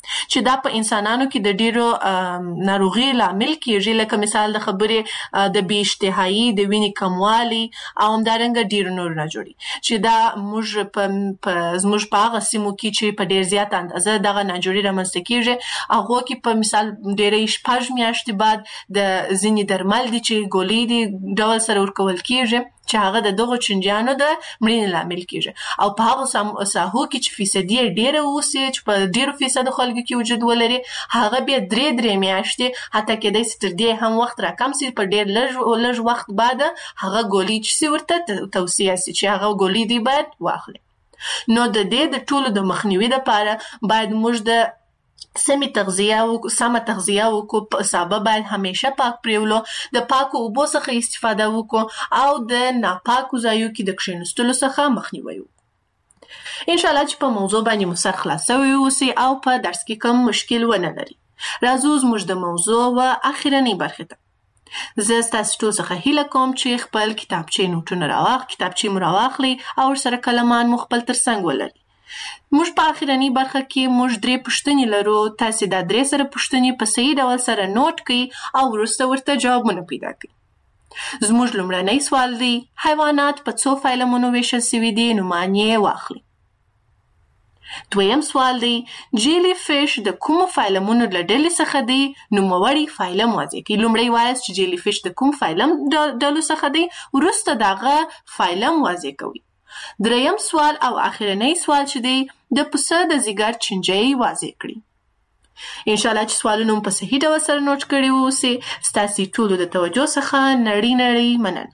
چې دا په انسانانو کې د ډیرو ناروغي لامل کیږي، لکه مثال د خبرې د بې اشتهایي، د وینې کموالي او همدارنګه ډیرو نور نه جوړي، چې دا موږ په زموږ په هغه سیمو کې چې په ډیر زیات اندازه دغه ناجوړي رامنځته کیږي، هغو کې په مثال ډیرې شپږ میاشتې بعد د ځینې درمل دي چې ګولۍ دي ډول سره ورکول کیږي، چې هغه د دغو چینجیانو د مړینې لامل کیږي. او په هغو ساحو کې چې فیصدي ډیره اوسي، چې په ډیرو فیصدو خلکو کې وجود ولري، هغه بیا درې درې میاشتې حتی کېدای شي تر دې هم وخت راکم سي، په ډیر لږ لږ وخت بعد هغه ګولۍ چې سي ورته توصیه سي چې هغه ګولۍ دی باید واخلي. نو د دې د ټولو د مخنیوي لپاره باید موږ د سمې تغذیه او سمه تغذیه وکړو، په سابه باید همیشه پاک پریولو، د پاکو اوبو څخه استفاده وکړو او د ناپاکو ځایو کې د کښېنستلو څخه مخنیوی وکړو. انشاءالله چې په موضوع باندې مو سر خلاص شوی اوسي او په درس کې کوم مشکل ونه لري. راځو زموږ د موضوع و اخرنۍ برخې ته. زه ستاسو ټول څخه هیله کوم چې خپل کتابچې نوټونه راواخ کتابچې مو راواخلئ او ورسره کلمان مو خپل تر څنګ ولرئ. موږ په اخرنۍ برخه کې موږ درې پوښتنې لرو. تاسې دا درې سره پوښتنې په صحیح ډول سره نوٹ کړئ او وروسته ورته جوابونه پیدا کړئ. زموږ لومړنی سوال دی: حیوانات په څو فایلمونو ویشل سوي دي؟ نومان یې واخلئ. دویم سوال دی: جیلی فیش د کومو فایلمونو له ډلې څخه دی؟ نوموړی فایلم واضح کړئ. لومړی وایاست چې جیلی فیش د کوم فایلم ډلو څخه دی، وروسته د هغه فایلم واضح کوئ. دریم سوال او اخرنۍ سوال چې دی: د پسه د ځیګر چینجی واضح کړئ. انشاءالله چې سوالونه مو په صحیح ډول سره نوٹ کړي واوسي. ستاسې ټولو د توجه څخه نړۍ نړۍ مننه.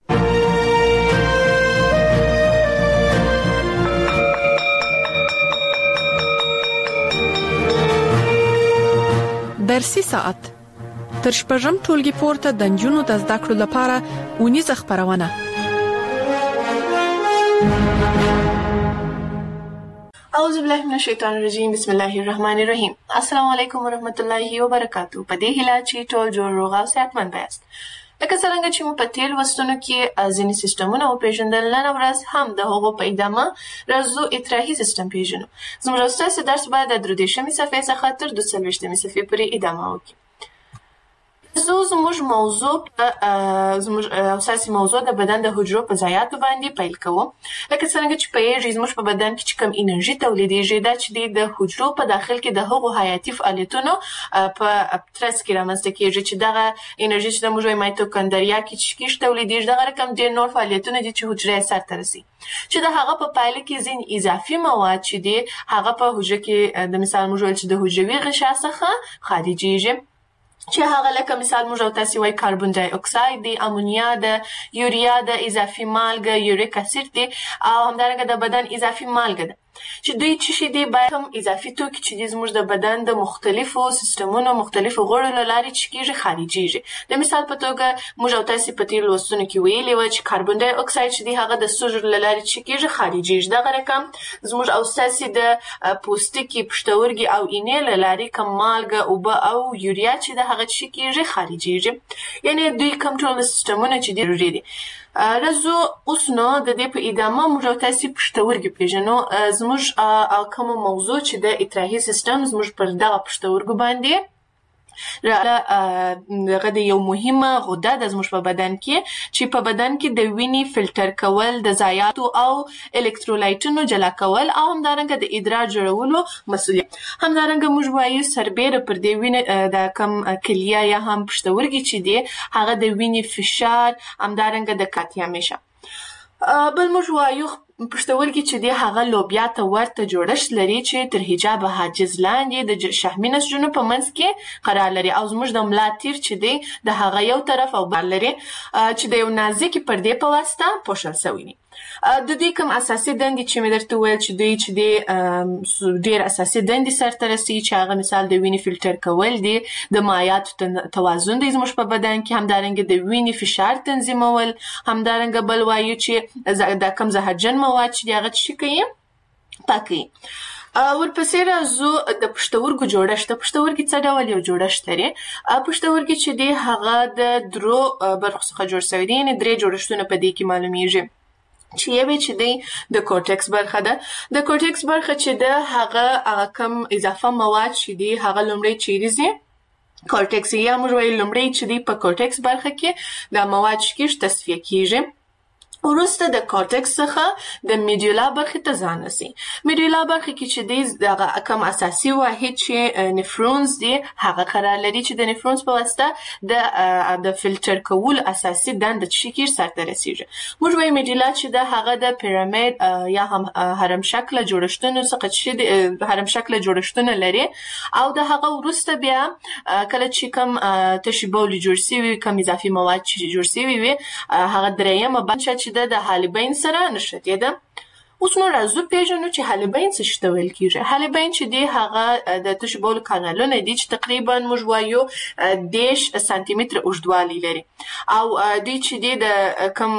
درسي ساعت تر شپږم ټولګي پورته د نجونو د زده کړو لپاره اونیزه خپرونه. اعوذ بالله من الشیطان الرجیم، بسم الله الرحمن الرحیم. السلام علیکم ورحمت الله وبرکاتہ. په دې هیله چې ټول جوړ روغ او صحتمند یاست. لکه څنګه چې مو په تیر لوستونو کې ځینې سیسټمونه وپېژندل، نن ورځ هم د هغو په ادامه راځو اطراحي سیسټم پېژنو. زموږ او ستاسې درس باید د درې دېرشمې صفحې څخه تر دوه څلوېښتمې صفحې پورې ادامه وکړي. زه زموږ موضوع په زموږ اساسي موضوع د بدن د حجرو په ځایاتو باندې پیل کوو. لکه څنګه چې پوهېږئ زموږ په بدن کې چې کوم انرژي تولیدېږي، دا چې دی د حجرو په داخل کې د هغو حیاتي فعالیتونو په ترڅ کې رامنځته کېږي، چې دغه انرژي چې د موږ وایو مایتوکندریا کې چې کیږي تولیدېږي، دغه رقم ډېر نور فعالیتونه دي چې حجره یې سرته رسي، چې د هغه په پایله کې ځینې اضافي مواد چې دي هغه په حجره کې د مثال موږ ویل چې د حجروي غشا څخه خارجېږي، چې هغه لکه مثال موږ او تاسې وایي کاربن ډای اکساید دی، امونیا ده، یوریا ده، اضافي مالګه یوریک اسید دی، او همدارنګه د بدن اضافي مالګه ده، چې دوی څه شي دي باید هم اضافي توکي چې دي زموږ د بدن د مختلفو سیسټمونو مختلفو غړو له لارې چې کېږي خارجېږي. د مثال په توګه موږ او تاسې په تېرو لوستونو کې ویلي وه چې کاربن ډای اکساید چې دی هغه د سږو له لارې چې کېږي خارجېږي. دغه رقم زموږ او ستاسې د پوستکي، پښتورګي او اینې له لارې کوم مالګه، اوبه او یوریا چې د هغه چې کېږي خارجېږي. یعنې دوی کوم ټول سیسټمونه چې دي ضروري دي. راځو اوس نو د دې په ادامه موږ او تاسې پښتورګي پېژنو. زموږ کومه موضوع چې د اطراحي سیسټم زموږ پر دغه پښتورګو باندې دغه د یو مهمه غده ده زموږ په بدن کې، چې په بدن کې د وینې فلټر کول، د ضایعاتو او الکترولایټونو جلا کول او همدارنګه د ادرار جوړولو مسؤلیت. همدارنګه موږ وایو سربیره پر دې وینې د کم کلیه یا هم پښتورګي چې دی هغه د وینې فشار، همدارنګه د کاتیامیشه. بل موږ وایو پښتورګي چې دی هغه لوبیا ته ورته جوړښت لري چې تر حجاب حاجز لاندې د شحمي نسجونو په منځ کې قرار لري، او زموږ د ملا تیر چې دی د هغه یو طرف او بل لري چې د یو نازکې پردې په واسطه پوښل شوی دي. د دوی کوم اساسي دندې چې مې درته وویل چې دوی چې دی ډېر اساسي دندې سرته رسي، چې هغه مثال د وینې فلټر کول دي، د مایعاتو توازن دی زموږ په بدن کې، همدارنګه د وینې فشار تنظیمول، همدارنګه بل وایو چې د کم زهرجن مواد چې دی هغه څه کوي پاکوي. ورپسې راځو د پښتورګو جوړښت. د پښتورګي څه ډول یو جوړښت لري؟ پښتورګي چې دی هغه د درو برخو څخه جوړ شوی دی، یعنې درې جوړښتونه په دې کې معلومیږي. چې یوه چې دی د کورټکس برخه ده. د کورټکس برخه چې ده هغه هغه کم اضافه مواد چې دی هغه لومړی چیرې ځي کورټکس یا موږ وایو لومړی چې دی په کورټکس برخه کې د مواد شکیش تصفیه کیږي. وروسته د کورټکس څخه د میډولا برخې ته ځان رسي. میډولا برخه کې چې دی دغه کم اساسي واحد چې نفرونز دی هغه قرار لري چې د نفرونز په واسطه د د فلټر کول اساسي دنده چې کیږي سرته رسیږي. موږ وایو میډولا چې د هغه د پیرامید یا هم هرم شکل جوړښتونو څخه چې هرم شکل جوړښتونه لري او د هغه وروسته بیا کله چې کم تشبول جوړ شوی کم اضافي مواد چې جوړ شوی وي هغه درېیمه برخه چې د حالبین سره نشته ده. اوس نو راځو پیژنو چې حالبین څه شته ویل کیږي. حالبین چې دی هغه د تشبول کانالونه دي چې تقریبا موږ وایو دیش سانتي متر اوږدوالی لري او دوی چې دی د کم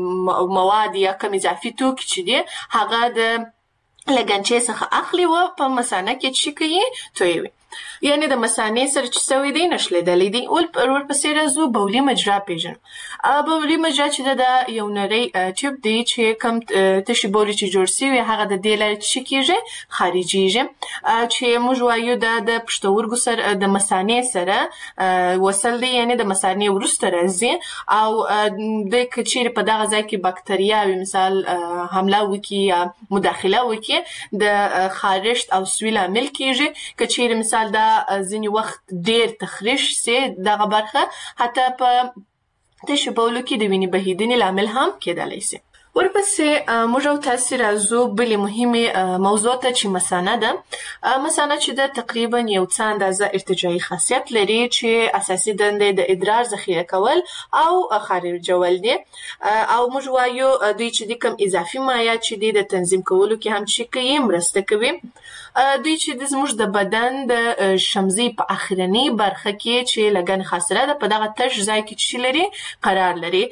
مواد یا کم اضافي توکي چې دی هغه د لګنچې څخه اخلي او په مثانه کې چې کوي تویوي یعنی د مثانې سره چې سوي دی نشلیدلې دي. ول ورپسې راځو بولي مجرا پیژنو. بولي مجرا چې د یو نری ټیوب دی چې کم تشي بولي چې جوړ شوی هغه د دې لارې چې کیږي خارجيږي چې موږ وایو د د پښتورګو سره د مثانې سره وصل دی یعنی د مثانې ورسته راځي او د کچیر په دغه ځای کې بکتریاوي مثال حمله وکي یا مداخله وکي د خارښت او سویل عامل کیږي. کچیر مثال دا ځینې وخت ډیر تخریش سي دغه برخه حتی په تشبولو کې د وینې بهیدنې لامل هم کېدلی سي. ورپسې موږ او تاسو راځو بلې مهمه موضوع ته چې مثانه ده. مثانه چې د تقریبا یو څه اندازه ارتجاعي خاصیت لري چې اساسي دنده د ادرار ذخیره کول او خارجول دي او موږ وایو دوی چې د کم اضافي مایعات چې د تنظیم کولو کې هم چې کوي مرسته کوي. دوی چې د زموږ د بدن د شمزي په اخرنی برخه کې چې لګن خاصره ده په دغه تش ځای کې چې لري قرار لري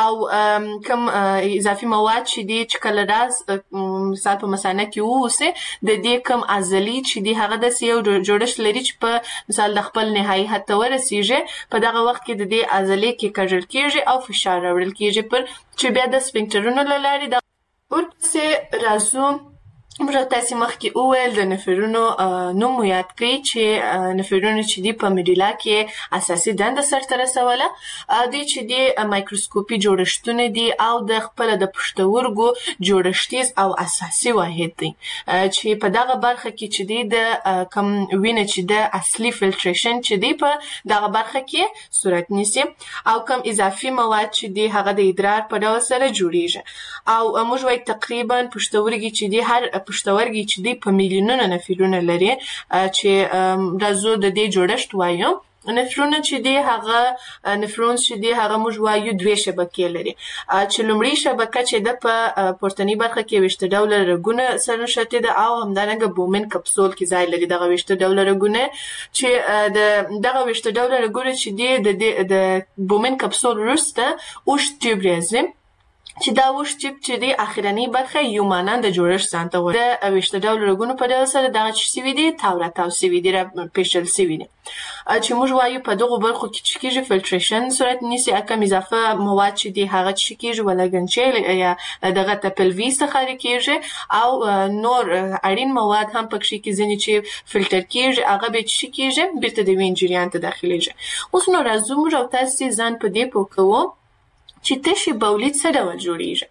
او کم اضافي مواد چې دی چې کله راز مثال په مثانه کې ووسه د دې کم عضلي چې دی هغه د یو جوړښت لري چې په مثال د خپل نهایي حد ته ورسیږي په دغه وخت کې د دې عضلې کې کجل کېږي او فشار راوړل کېږي پر چې بیا د سفنکټرونو لارې د ورپسې راځو موږ تاسو مخکې وویل د نفرونو نوم یاد کړئ چې نفرونو چې دی په میډولا کې اساسي دنده سرته رسوله دوی چې دی مایکروسکوپي جوړښتونه دي او د خپل د پښتورګو جوړښتیز او اساسي واحد دی چې په دغه برخه کې چې دی د کم وینه چې د اصلي فلټریشن چې دی په دغه برخه کې صورت نیسي او کم اضافي مواد چې دی هغه د ادرار په ډول سره جوړیږي او موږ وایو تقریبا پښتورګي چې دی هر پښتورګي چې دی په میلیونونو نفرونه لري چې راځو د دې جوړښت وایو. نفرونه چې دی هغه نفرونز چې دی هغه موږ وایو دوه شبکې لري چې لومړی شبکه چې د په پورتنی برخه کې وشته ډول رګونه سره نشته ده او همدارنګه بومن کپسول کې ځای لري دغه وشته ډول رګونه چې د دغه وشته ډول رګونه چې دی د بومن کپسول وروسته اوش ټیوب راځي چې دا وش ټیپ چې دی اخرنی برخه یو مانند جوړښت ځانته وي د وشته ډول رګونو په ډول سره دا چې سی وی دی تاوره تاو سی وی دی را پېشل سی وی دی چې موږ وایو په دغه برخو کې چې کېږي فلټریشن صورت نیسي کم اضافه مواد چې دی هغه چې کېږي ولګنچې یا دغه ته پلوي څخه کېږي او نور اړین مواد هم پکې کې ځینې چې فلټر کېږي هغه به چې کېږي بیرته د وین جریان ته داخليږي. اوس نو راځو موږ او تاسو ځان په دې پوکو چې تشي بولي څه ډول جوړیږي.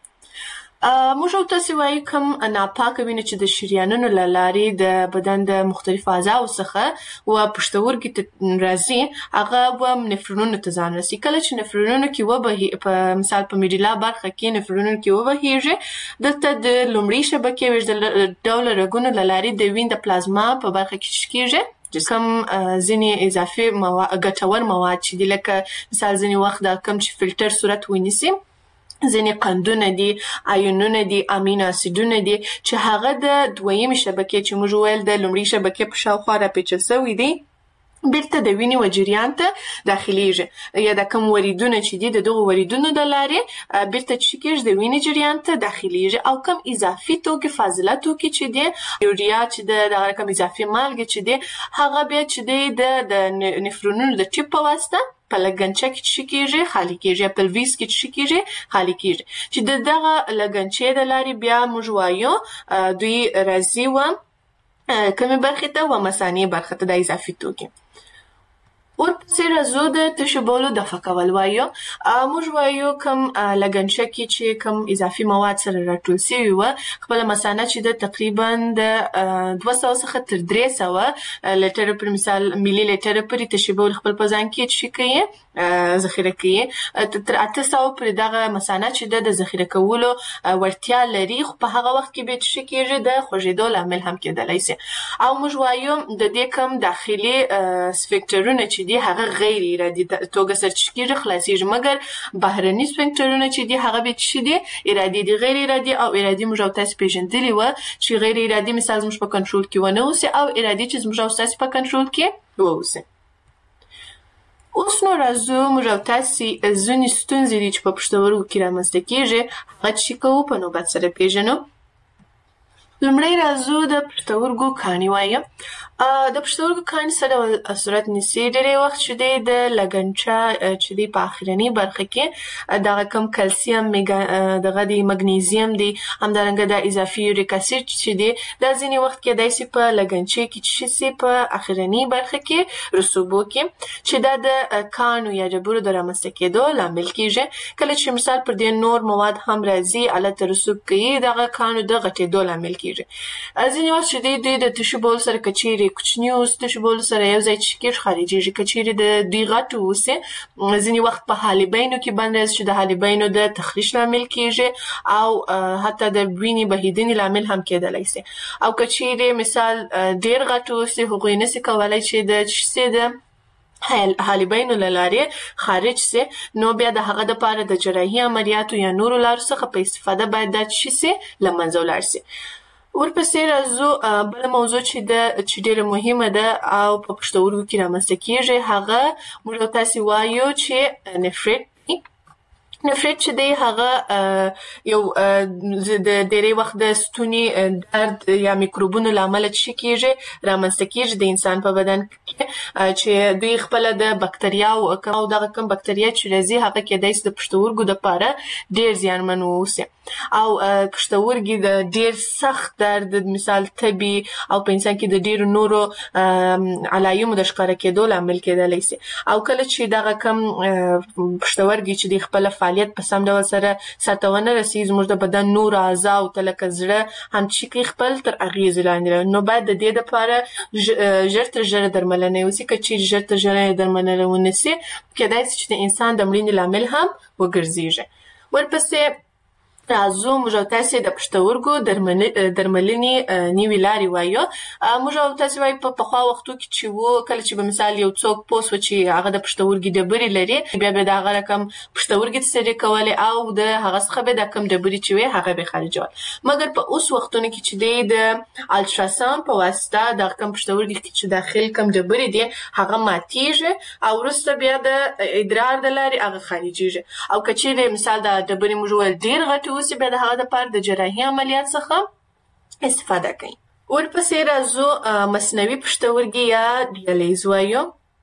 موږ او تاسو وایو کوم ناپاکه وینه چې د شریانونو لارې د بدن د مختلفو اعضاء څخه او پښتورګي ته راځي هغه و نفرونو ته ځان رسي. کله چې نفرونو کې وبه په مثال په میډولا برخه کې نفرونو کې وبهیږي دلته د لومړي شبکې وژل ډول رګونو لارې د وین د پلازما په برخه کې کېږي کم ځینې اضافي مواد ګټور مواد چې دی لکه مثال ځینې وخت دا کم چې فلټر صورت ونیسي ځینې قندونه دي آیونونه دي امینو اسیدونه دي چې هغه د دویمې شبکې چې موږ ویل د لومړۍ شبکې په شاوخوا راپېچل شوي دي بیرته د وینې و جریان ته داخليږي یا د کوم وریدونه چې دي د دغه وریدونو د لارې بیرته چې کېږي د وینې جریان ته داخليږي او کوم اضافي توکي فاضله توکي چې دي یوریا چې د کوم اضافي مالګه چې دي هغه بیا چې دي د نفرونونو د ټیپ په واسطه په لګنچه کې چې کېږي خالي کېږي په پلویس کې چې کېږي خالي کېږي چې د دغه لګنچې د لارې بیا موږ وایو دوی راځي و کومې برخې ته و مثانې برخې ته د اضافي توکي ورپسې راځو د تشو بولو دفع کول وایو موږ وایو کوم لګنچه کې چې کوم اضافي مواد سره راټول شوي وه خپله مثانه چې د تقریبا د دوه سوه څخه تر درې سوه لیټره پر مثال ملي لیټره پورې تشو بول خپل په ځان کې څه کوي ذخیره کوي تر اته سوه پورې دغه مثانه چې د ذخیره کولو وړتیا لري خو په هغه وخت کې به څه کېږي د خوږېدو لامل هم کېدلی شي او موږ وایو د دې کوم داخلي سفنکټرونه چې دي هغه غیر ارادي توګه سرچ کېږي خلاصېږي مګر بهرني سفنکټرونه چې دي هغه به څه دي ارادي دي غیر ارادي او ارادي موږ او تاسو پیژندلي وه چې غیر ارادي مثال زموږ په کنټرول کې ونه اوسي او ارادي چې زموږ او تاسو په کنټرول کې واوسي اوس نو راځو موږ او تاسو ځینې ستونزې دي چې په پښتورګو کې رامنځته کېږي هغه چې کوو په نوبت سره پیژنو لومړی راځو د پښتورګو کاڼي وایو د پښتورګو کاڼي سره صورت نیسي ډېری وخت چې دی د لګنچه چې دی په اخرنۍ برخه کې دغه کم کلسیم دغه دی مګنیزیم دی همدارنګه د اضافي یوریک اسید چې دی دا ځینې وخت کېدای شي په لګنچې کې چې شي په اخرنۍ برخه کې رسوبو کې چې دا د کاڼو یا ډبرو د رامنځته کېدو لامل کېږي کله چې مثال پر دې نور مواد هم راځي هلته رسوب کوي دغه کاڼو د غټېدو لامل کېږي ځینې وخت چې دی دوی د تشو بول سره که چیرې کوچني اوس تشو بول سره یو ځای چې کېږي خارجېږي که چیرې د دوی غټ اوسي ځینې وخت په حالبینو کې بند راځي چې د حالبینو د تخریش لامل کېږي او حتی د وینې بهېدنې لامل هم کېدلی شي او که چیرې مثال ډېر غټ اوسي هغوی نشي کولی چې د چې د حالبینو له لارې خارج سي نو بیا د هغه دپاره د جراحي عملیاتو یا نورو لارو څخه په استفاده باید دا څه سي له منځه ولاړ سي ورپسې راځو بله موضوع چې ده چې ډېره مهمه ده او په پښتورګو کې رامنځته کېږي هغه موږ تاسې وایو چې نفریت نفریت چې دی هغه یو د ډېری وخت د ستوني درد یا میکروبونو له امله څه کېږي رامنځته کېږي د انسان په بدن کې چې دوی خپله د بکتریاو او دغه کوم بکتریا چې راځي هغه کېدای شي د پښتورګو دپاره ډېر زیانمن واوسي او پښتورګي د ډېر سخت درد مثال تبي او په انسان کې د ډېرو نورو علایمو د ښکاره کېدو لامل کېدلی شي او کله چې دغه کوم پښتورګي چې د خپله فعالیت په سم ډول سره سرته ونه رسي زموږ د بدن نور اعضاو ته لکه زړه هم چې کوي خپل تر اغېزې لاندې نو باید د دې دپاره ژر تر ژره درملنه وسي که چیرې ژر تر ژره درملنه ونه سي کېدای شي چې د انسان د مړینې لامل هم وګرځېږي ورپسې راځو موږ او تاسې د پښتورګو درملنې نوي لارې وایو موږ او تاسې وایو په پخوا وختو کې چې و کله چې به مثال یو څوک پوه سو چې هغه د پښتورګي ډبرې لري بیا به د هغه رقم پښتورګي تصري کولې او د هغه څخه به د کوم ډبرې چې وي هغه به خارجول مګر په اوس وختونو کې چې دی د الټراساوند په واسطه د کوم پښتورګي کې چې داخل کوم ډبرې دي هغه ماتېږي او وروسته بیا د ادرار د لارې هغه خارجېږي او که چیرې مثال د ډبرې موږ وویل ډېر غټې اوسي بیا د هغه دپاره د جراحي عملیات څخه استفاده کوي ورپسې راځو مصنوعي پښتورګي یا ډیالیز وایو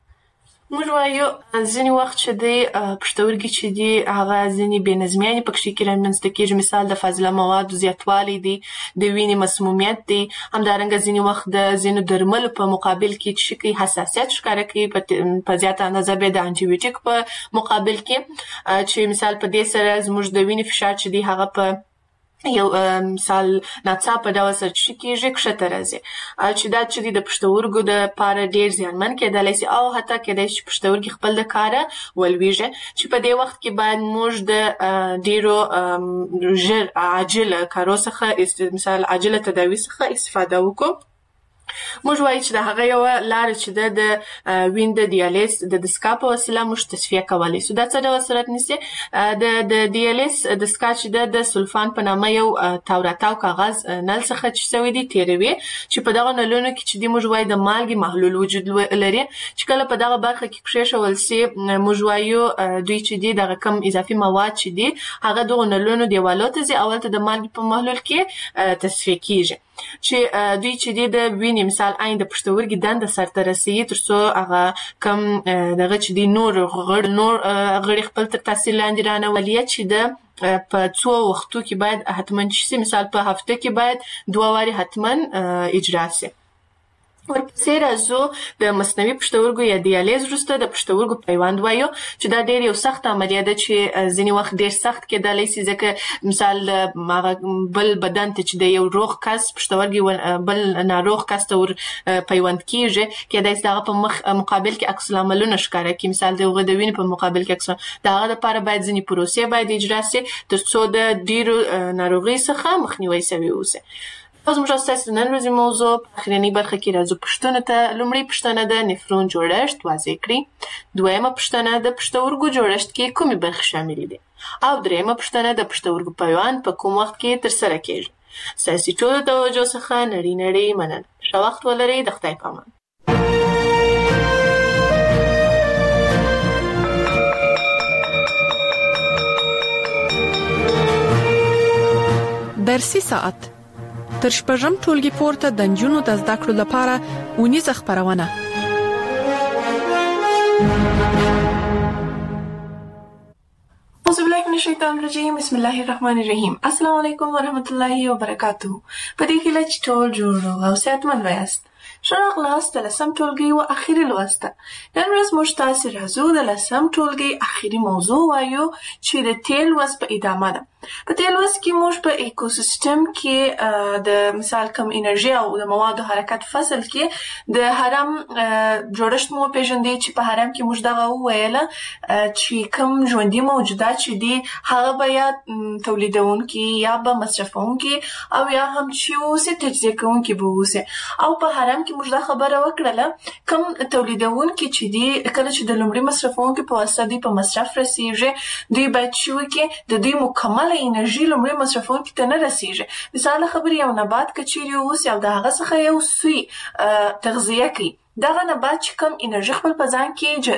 موږ وایو ځینې وخت چې دی پښتورګي چې دي هغه ځینې بې نظمیانې پکښې کې رامنځته کېږي مثال د فاضله موادو زیاتوالی دی د وینې مسمومیت دی همدارنګه ځینې وخت د ځینو درملو په مقابل کې چې کوي حساسیت ښکاره کوي په زیاته اندازه بیا د انټي بیوټیک په مقابل کې چې مثال په دې سره زموږ د وینې فشار چې دی هغه په یو مثال ناڅاپه ډول سره چې کېږي کښته راځي چې دا چې د پښتورګو دپاره ډېر زیانمن کېدلی شي او حتی کېدای شي پښتورګي خپل د کاره ولویږي چې په دې وخت کې باید موږ د ډېرو ژر عاجله کارو څخه مثال عاجله تداوي څخه استفاده وکړو موږ وایو چې د هغه یو لار چې د وین د دیالیز د دسکا په وسیله موږ تصفیه کولی سو. دا څه ډول صورت نیسي؟ د د دیالیز دسکا چې د سلفان په نامه یو تاوراتاو کاغذ نل څخه چې سوی دی تیروي چې په دغه نلونو کې چې دی موږ وایو د مالګې محلول وجود لري چې کله په دغه برخه کې کښېښول سي موږ وایو دوی چې دی دغه کم اضافي مواد چې دی هغه دغه نلونو دیوالو ته ځي اول ته د مالګې په محلول کې تصفیه کیږي چې دوی چې دی د وینې مثال عین د پښتورګي دنده سرته رسوي ترڅو هغه کم دغه چې دی نور غړ نور غړي خپل تر تاثیر لاندې رانولي چې د په څو وختو کې باید حتماً شي مثال په هفته کې باید دوه واري حتماً اجرا شي. ورپسې راځو د مصنوعي پښتورګو یا دیالیز وروسته د پښتورګو پیوند وایو چې دا ډېر یو سخت عملیه ده چې ځینې وخت ډېر سخت کېدلی شي ځکه مثال بل بدن ته چې د یو روغ کس پښتورګي بل ناروغ کس ته ور پیوند کېږي کېدای شي د هغه په مخ مقابل کې عکس العملونه ښکاره کړي مثال د هغه د وینې په مقابل کې عکس د هغه لپاره باید ځینې پروسې باید اجرا شي ترڅو د ډېرو ناروغۍ څخه مخنیوی شوی اوسي. اوس موږ ستاسو نن ورځې موضوع په اخرنۍ برخه کې راځو پوښتنو ته. لومړۍ پوښتنه د نفرون جوړښت واضح کړئ. دویمه پوښتنه د پښتورګو جوړښت کې کومې برخې شاملې دي او دریمه پوښتنه د پښتورګو پیوند په کوم وخت کې ترسره کیږي. ستاسو ټولو توجه څخه نړۍ نړۍ مننه. ښه وخت ولرئ. د خدای په امان. درسي ساعت تر شپږم ټولګي پورته د نجونو د زده کړو لپاره اونیزه خپرونه. أعوذ بالله من الشیطان الرجیم. بسم الله الرحمن الرحیم. السلام علیکم ورحمۃ اللہ وبرکاتہ. په دې کې چې ټول جوړ او صحتمند وایاست. ښه راغلاست د لسم ټولګي و اخیری لوست ته. نن ورځ موږ تاسو راځو د لسم ټولګي اخیری موضوع وایو چې د تیل وس په ادامه ده. په تیل وس کې موږ په ایکوسیستم کې د مثال کم انرژي او د موادو حرکت فصل کې د هرم جوړښت مو پیژندې چې په هرم کې موږ دغه وویله چې کم ژوندي موجودات چې دي هغه به یا تولیدونکي یا به مصرفونکي او یا هم چې اوسي تجزیه کوونکي به اوسي. او په هرم کې موږ دا خبره وکړله کم تولیدونکي چې دي کله چې د لومړي مصرفونکي په واسطه دوی په مصرف رسیږي دوی باید چې وکړي د دوی مکمل انرژي لومړی مصرفونکي ته نه رسیږي. مثال خبرې یو نبات که چیرې اوسي او د هغه څخه یو سوی تغذیه کوي دغه نبات چې کم انرژي خپل په ځان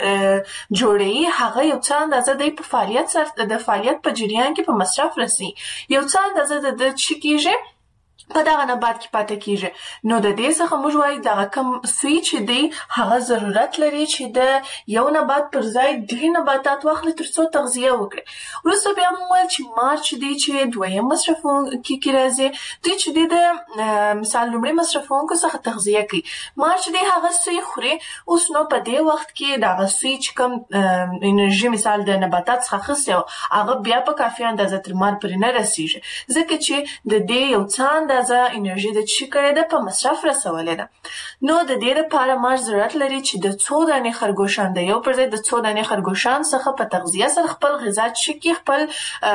کې جوړوي هغه یو څه اندازه دی په فعالیت سره د فعالیت په جریان کې په مصرف رسي یو څه اندازه د څه کېږي په دغه نبات کې پاتې کېږي. نو د دې څخه موږ وایو دغه کم سوی چې دی هغه ضرورت لري چې د یو نبات پر ځای درې نباتات واخلي ترڅو تغذیه وکړي. وروسته بیا موږ ویل چې مار چې دی چې دویم مصرفونکي کې راځي دوی چې دی د مثال لومړي مصرفونکو څخه تغذیه کوي. مار چې دی هغه سوی خوري. اوس نو په دې وخت کې دغه سوی چې کم انرژي مثال د نباتات څخه اخیستې وه هغه بیا په کافي اندازه تر مار پورې نه رسیږي ځکه چې د دې یو څه اندازه انرژي د چی کړې ده په مصرف رسولې ده. نو د دې لپاره مار ضرورت لري چې د څو دانې خرګوشان د یو پر ځای د څو دانې خرګوشان څخه په تغذیه سره خپل غذا چی کی خپل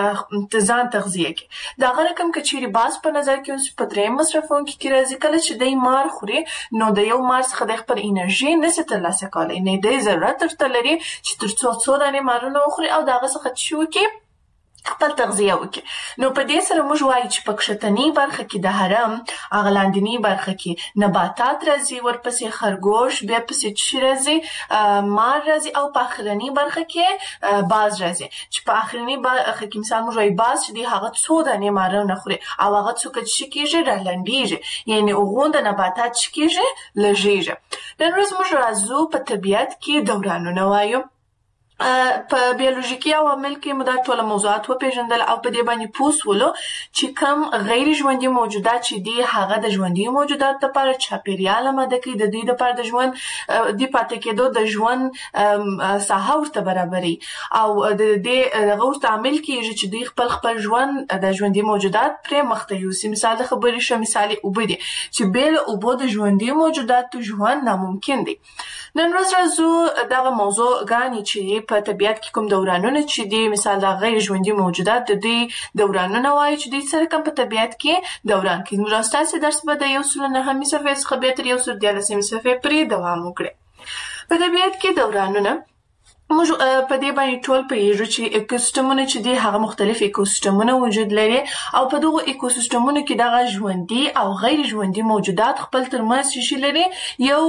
ځان تغذیه کی. دا رقم کې چیرې باز په نظر کې اوس په دریم مصرفونکي کې راځي کله چې د مار خوري نو د یو مار څخه د خپل انرژي نشي ترلاسه کولای نه د ضرورت ترته لري چې تر څو څو دانې مارونه خوري او دغه څخه چو کی خپل تغذیه وکړي. نو په دې سره موږ وایو چې په کښتنۍ برخه کې د هرم هغه لاندنۍ برخه کې نباتات راځي ورپسې خرګوش بیا پسې چی راځي مار راځي او په اخرنۍ برخه کې باز راځي چې په اخرنۍ برخه کې مثال موږ وایو باز چې دی هغه څو دانې مارونه خوري او هغه څوک چې کېږي رالنډېږي یعنی هغه د نباتات چې کېږي لږېږي. نن ورځ موږ راځو په طبیعت کې دورانونه وایو. په بیولوژیکي عوامل کې موږ دا ټول موضوعات وپېژندل او په دې باندې پوه شولو چې کم غیر ژوندي موجودات چې دي هغه د ژوندي موجودات لپاره چاپیریال آماده کوي د دوی لپاره د ژوند د پاتې کېدو د ژوند ساحه ورته برابري او د دې هغه ورته عامل کېږي چې دوی خپل خپل ژوند د ژوندي موجودات پرې مخته یوسي. مثال د خبرې شه مثال اوبه دي چې بېل اوبو د ژوندي موجوداتو ژوند ناممکن دی. نن ورځ راځو دغه موضوع ګانې چې په طبیعت کې کوم دورانونه چې دي مثال د غیر ژوندي موجودات د دې دورانونه وایي چې دوی سره کوم په طبیعت کې دوران کوي. نو تاسو درس به د یو سل نهمې صفحې څخه بیا تر یو سل دیارلسمې صفحې پورې دوام وکړي. په طبیعت کې دورانونه موږ په دې باندې ټول پوهیږو چې ایکوسیستمونه چې دي هغه مختلف ایکوسیستمونه وجود لري او په دغه ایکوسیستمونو کې دغه ژوندي او غیر ژوندي موجودات خپل ترمنځ شي لري یو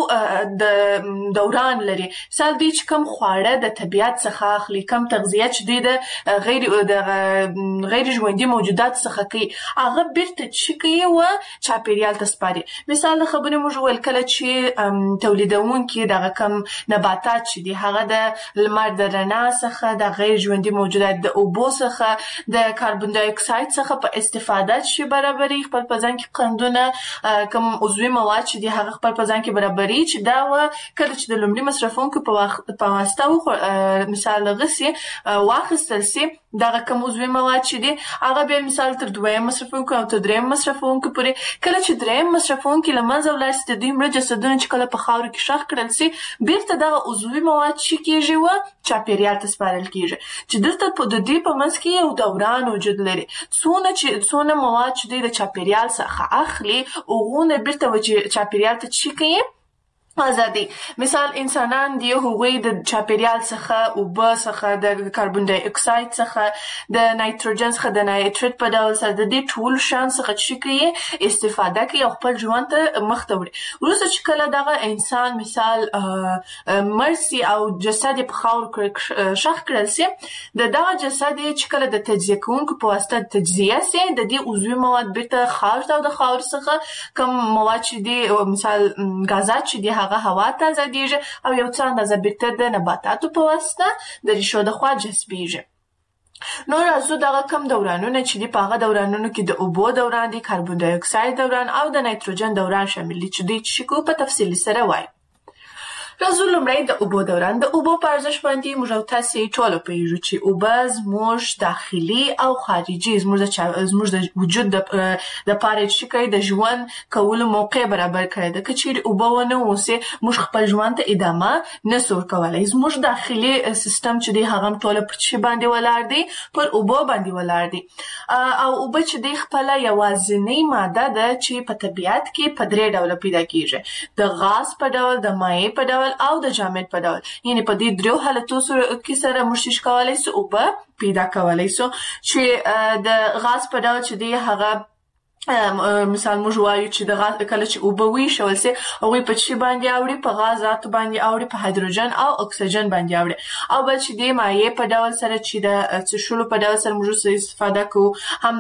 د دوران لري. مثال دی چې کوم خواړه د طبیعت څخه اخلي، کوم تغذیه چې دی د غیر د غیر ژوندي موجودات څخه کوي هغه بیرته چې کوي و چاپیریال ته سپاري. مثال د خبرې موږ ویل کله چې تولیدونکي دغه کوم نباتات چې دي هغه د لمر د رڼا څخه د غیر ژوندي موجودات د اوبو څخه د کاربن ډای اکساید څخه په استفاده شي برابري خپل په ځان کې قندونه کوم عضوي مواد چې دي هغه خپل په ځان کې برابري چې دا و کله چې د لومړي مصرفونکو په واسطه مثال غسي واخیستل سي دغه کوم عضوي مواد چې دي هغه به مثال تر دویم مصرفونکو او تر دریم مصرفونکو پورې کله چې دریم مصرفونکو لمنځه ولاړ سي د دوی مړه جسدونه چې کله په خاورو کې ښخ کړل سي بیرته دغه عضوي مواد چې کېږي و چاپیریال ته سپارل کیږي چې دلته په د دې په منځ کې یو دوران وجود لري. څونه چې څونه مواد چې د چاپیریال څخه اخلي هغونه بیرته و چاپیریال ته چې کوي ازادي. مثال انسانان دی هغوی د چاپیریال څخه اوبه څخه د کاربن ډای اکساید څخه د نایتروجن څخه د نایتریت په ډول سره د دې ټول شان څخه چې کوي استفاده کوي او خپل ژوند ته مخ ته وړي. وروسته چې کله دغه انسان مثال مرسي او جسد په خاور شخ کړل سي د دغه جسد چې کله د تجزیه کوونکو په واسطه تجزیه سي د دې عضوي مواد بیرته خاور ته او د خاور څخه کوم مواد چې دي مثال غازات چې دي هغه هوا ته ازادیږي او یو څه اندازه بیرته د نباتاتو په واسطه د ریښو د خوا جذبیږي. نو راځو دغه کم دورانونه چې دي په هغه دورانونو کې د اوبو دوران دي، کاربن ډای اکساید دوران او د نایتروجن دوران شامل دي چې دوی چې کو په تفصیل سره وایي. راځو لومړی د اوبو دوران. د اوبو په ارزښت باندې موږ او تاسې ټول پوهیږو چې اوبه زموږ داخلي او خارجي زموږ زموږ د وجود دپاره چې کوي د ژوند کولو موقع برابر کړی ده. که چیرې اوبه ونه اوسي موږ خپل ژوند ته ادامه نسو کولی. زموږ داخلي سیستم چې دی هغه ټوله پر څه باندې ولاړ دی؟ پر اوبو باندې ولاړ دی. او اوبه چې دی خپله یوازینۍ ماده ده چې په طبیعت کې په درې ډوله پیدا کیږي، د غاز په ډول، د مایع په ډول او د جامد په ډول. یعنی په دې دریو حالتو سره کې سره موږ کولای سو اوبه پیدا کولای سو چې د غاز په ډول چې دی هغه مثال موږ وایو چې د غاز کله چې اوبه ویشول سي هغوی په څه باندې اوړي؟ په غازاتو باندې اوړي، په هایدروجن او اکسیجن باندې اوړي. او بل چې د مایع په ډول سره چې د څښلو په ډول سره موږ استفاده کوو،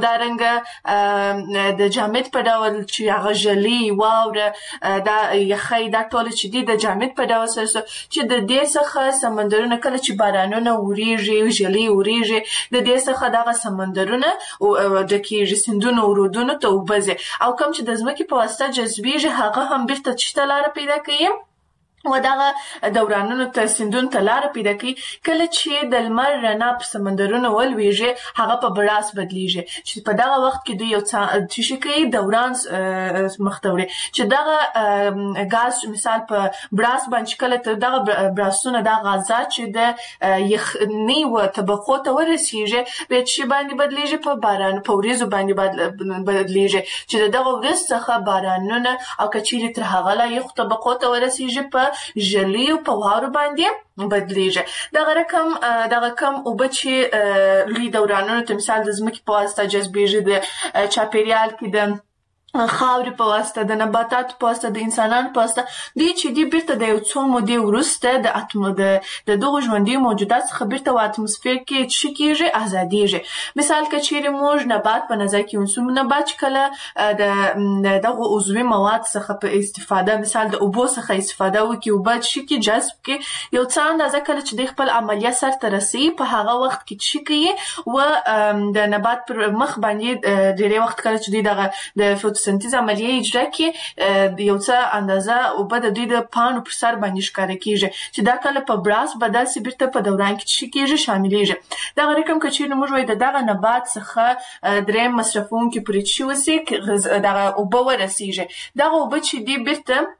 همدارنګه د جامد په ډول چې هغه ژلې، واوره، دا یخی، دا ټول چې دي د جامد په ډول سره چې د دې څخه سمندرونه کله چې بارانونه وریږي، ژلې وریږي، د دې څخه دغه سمندرونه ډکیږي، سیندونه ورودونه ته وبځي او کوم چې د ځمکې په واسطه جذبیږي هغه هم بیرته چې ته لاره پیدا کوي و دغه دورانونو ته سیندونو ته لاره پیدا کوي. کله چې د لمر رڼا په سمندرونو ولویږي هغه په براس بدلیږي چې په دغه وخت کې دوی یو څه شي کوي دوران مخ ته وړي چې دغه غاز مثال په براس باندې کله ته دغه براسونه د غازات چې د یخنۍ و طبقو ته ورسیږي به چې باندې بدلیږي په باران په وریځو باندې بدلیږي چې دغه وریځ څخه بارانونه او کچېرې تر هغه لا یخ طبقو ته ورسیږي په ژلې او په واورو باندې بدلیږي. دغه رقم دغه کم اوبه چې لوی دورانونو ته مثال د ځمکې په واسطه جذبیږي د چاپیریال کې د خاورې په واسطه، د نباتاتو په واسطه، د انسانانو په واسطه دی چې دی بیرته د یو څو مودې وروسته د اتمو د دغو ژوندي موجودات څخه بیرته په اتموسفیر کې څه کیږي؟ ازادیږي. مثال که چیرې موږ نبات په نظر کې ونیسو، نبات چې کله د دغو عضوي مواد څخه په استفاده مثال د اوبو څخه استفاده وکړي، اوبه څه کړي؟ جذب کړي. یو څه اندازه کله چې دی خپل عملیه سرته رسوي په هغه وخت کې څه کوي و د نبات پر مخ باندې ډېری وخت کله چې دی دغه د سنتیز عملیه اجرا کې یو څه اندازه اوبه د دوی د پاڼو پر سر باندې ښکاره کیږي چې دا کله په براس بدل سي بیرته په دوران کې څه کیږي؟ شاملیږي. دغه رقم که چیرې موږ وایو د دغه نبات څخه دریم مصرفونکي پرې چې وسي دغه اوبه ورسیږي، دغه اوبه چې دي بیرته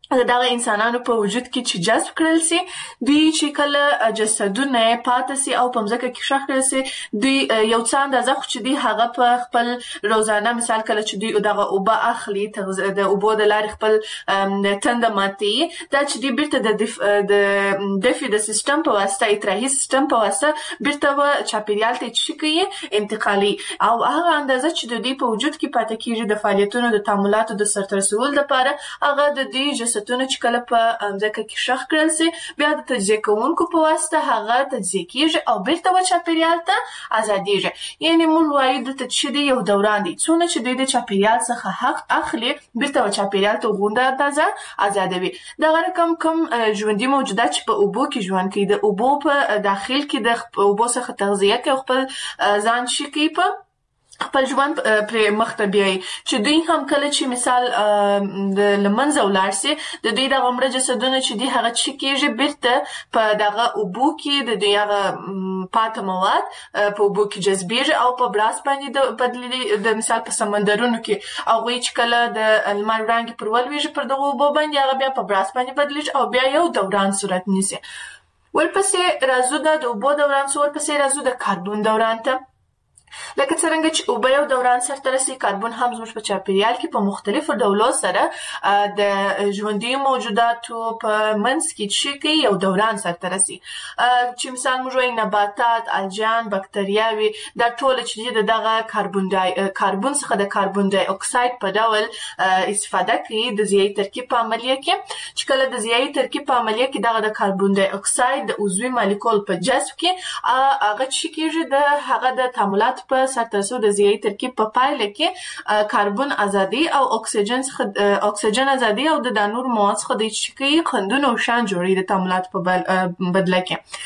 دغه انسانانو په وجود کې چې جذب کړل سي، دوی چې کله جسدونه پاتې سي او په مځکه کې ښخ کړل سي، دوی یو څه اندازه خو چې دوی هغه په خپل روزانه مثال کله چې دوی دغه اوبه اخلي د اوبو د لارې خپل تنده ماتوي، دا چې دوی بیرته د د دفع د سیستم په واسطه اطراحي سیستم په واسطه بیرته به چاپیریال ته څه کوي انتقالي، او هغه اندازه چې د دوی په وجود کې پاتې کېږي د فعالیتونو د تعاملاتو د سرته رسولو لپاره، هغه د دوی جسد چې کله په مځکه کې ښخ کړل سي بیا د تجزیه کوونکو په واسطه هغه تجزیه کېږي او بیرته به چاپیریال ته ازادېږي. یعنې موږ وایو دلته چې دی یو دوران دی، څونه چې دوی د چاپیریال څخه حق اخلي بیرته به چاپیریال ته غونډه اندازه ازادوي. دغه رقم کوم ژوندي موجودات چې په اوبو کې ژوند کوي، د اوبو په داخل کې د اوبو څخه تغذیه کوي، خپل ځان شي کوي، په خپل ژوند پرې مخته بیایي، چې دوی هم کله چې مثال د له منځه ولاړ سي، د دوی دغه مړه جسدونه چې دي هغه څه کېږي بیرته په دغه اوبو کې د دوی هغه پاته مواد په اوبو کې جذبېږي او په براس باندې بدلېږي. د مثال په سمندرونو کې هغوی چې کله د لمر وړانګې پر ولوېږي پر دغو اوبو باندې، هغه بیا په براس باندې بدلېږي او بیا یو دوران صورت نیسي. ورپسې راځو د اوبو دوران څخه ورپسې راځو د کاربون دوران ته. لکه څرنګه چې اوبه یو دوران سرته رسي، کاربون هم زموږ په چاپیریال کې په مختلفو ډولو سره د ژوندي موجوداتو په منځ کې چې کوي یو دوران سرته رسي، چې مثال موږ وایو نباتات، الجان، بکتریاوې، دا ټول چې د دغه کاربون ډای کاربون څخه د کاربون ډای اکساید په ډول استفاده کوي د ضیایي ترکیب په عملیه کې، چې کله د ضیایي ترکیب په عملیه کې دغه د کاربون ډای اکساید د عضوي مالیکول په جذب کې هغه چې کېږي د هغه د تعاملات په سرته رسولو د ضیایي ترکیب په پایله کې کاربن ازادي او اکسیجن څخه اکسیجن ازادي او د نور مواد څخه د چکي خندونو شان جوړي د تعاملات په بدله کې،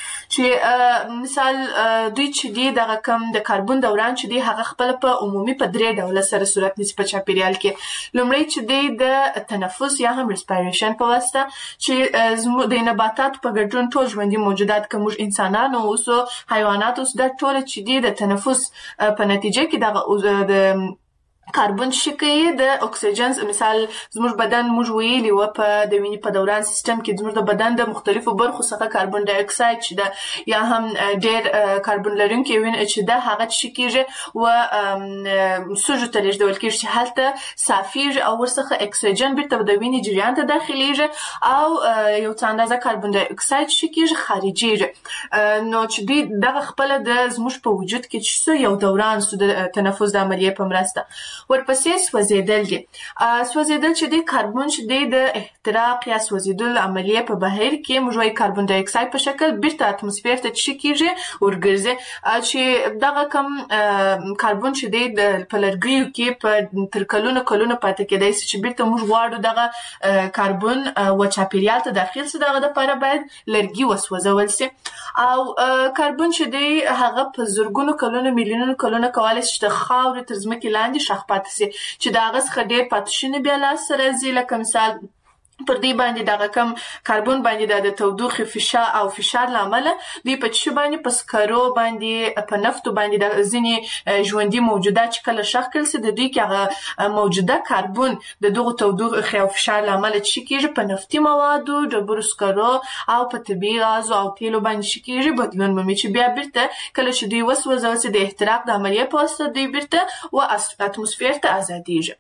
چې مثال دوی چې دی دغه کم د کاربن دوران چې دی هغه خپل په عمومي په درې ډوله سره صورت نیسي په چاپیریال کې. لومړی چې دی د تنفس یا هم ریسپایریشن په واسطه، چې د نباتاتو په ګډون ټول ژوندي موجودات که موږ انسانان اوسو، حیوانات اوسو، دا ټول چې دی د تنفس په نتیجه کې دغه د کاربن شکایي د اکسیجن مثال زموږ بدن موږ ویلي و په د وینې په دوران سیستم کې زموږ د بدن د مختلفو برخو څخه کاربن ډای اکساید چې ده یا هم ډېر کاربن لرونکي وینه چې ده هغه څه کېږي و سږو ته لېږدول کېږي چې هلته صافېږي او ورڅخه اکسیجن بیرته د وینې جریان ته داخلیږي او یو څه اندازه کاربن ډای اکساید چې کېږي خارجېږي. نو چې دوی دغه خپله د زموږ په وجود کې چې څه یو دوران سو د تنفس د عملیې په مرسته. ورپسې سوځېدل دي. سوځېدل چې دی کاربن چې دی د احتراق یا سوځېدل عملیې په بهیر کې موږ وایو کاربن ډای اکساید په شکل بیرته اتموسفیر ته څه کېږي ورګرځي، چې دغه کم کاربن چې دی په لرګیو کې په تر کلونو کلونو پاتې کېدای شي چې بیرته موږ غواړو دغه کاربن و چاپیریال ته داخل سي، دغه دپاره باید لرګي وسوځول سي. او کاربن چې دی هغه په زرګونو کلونو میلیونونو کلونو کولی شي د خاورې تر ځمکې لاندې ښخ پاتې سي، چې د هغه څخه ډېر پاتې شوني بیا لاسته راځي، لکه مثال پر دې باندې دغه کم کاربن باندې د تودوخې فشار او فشار له امله دوی په څه باندې په سکرو باندې په نفتو باندې د ځینې ژوندي موجودات چې کله ښخ کړل سي د دوی کې هغه موجوده کاربن د دغو تودوخې او فشار له امله څه کېږي په نفتي موادو، ډبرو سکرو او په طبیعي غازو او تیلو باندې څه کېږي بدلون مومي، چې بیا بیرته کله چې دوی وسوځول سي د احتراق د عملیې په واسطه دوی بیرته و اتموسفیر ته ازادېږي.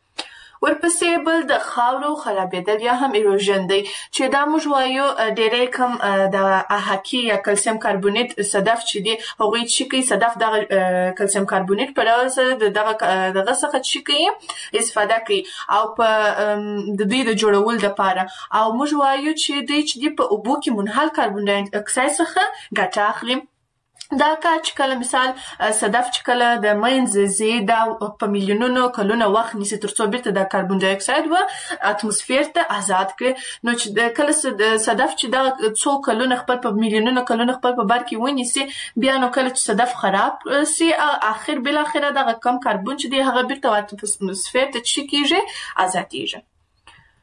ورپسې بل د خاورو خرابېدل یا هم ایروژن دی، چې دا موږ وایو ډېری کم د احاکي یا کلسیم کاربونیت صدف چې دی هغوی چې کوي صدف دغه کلسیم کاربونیت په ډول سره د دغه دغه څخه چې کوي استفاده کوي او په د دوی د جوړولو دپاره، او موږ وایو چې دوی چې دی په اوبو کې منحل کاربن ډای اکساید څخه ګټه اخلي. دا کار چې کله مثال صدف چې کله د منځه ځي دا په میلیونونو کلونه وخت نیسي تر څو بیرته د کاربن ډای اکساید و اتموسفیر ته آزاد کړي. نو چې کله صدف چې دا څو کلونه خپل په میلیونونو کلونه خپل په بر کې ونیسي، بیا نو کله چې صدف خراب سي اخر بالاخره دغه کم کاربن چې دی هغه بیرته اتموسفیر ته چې کېږي ازادېږي.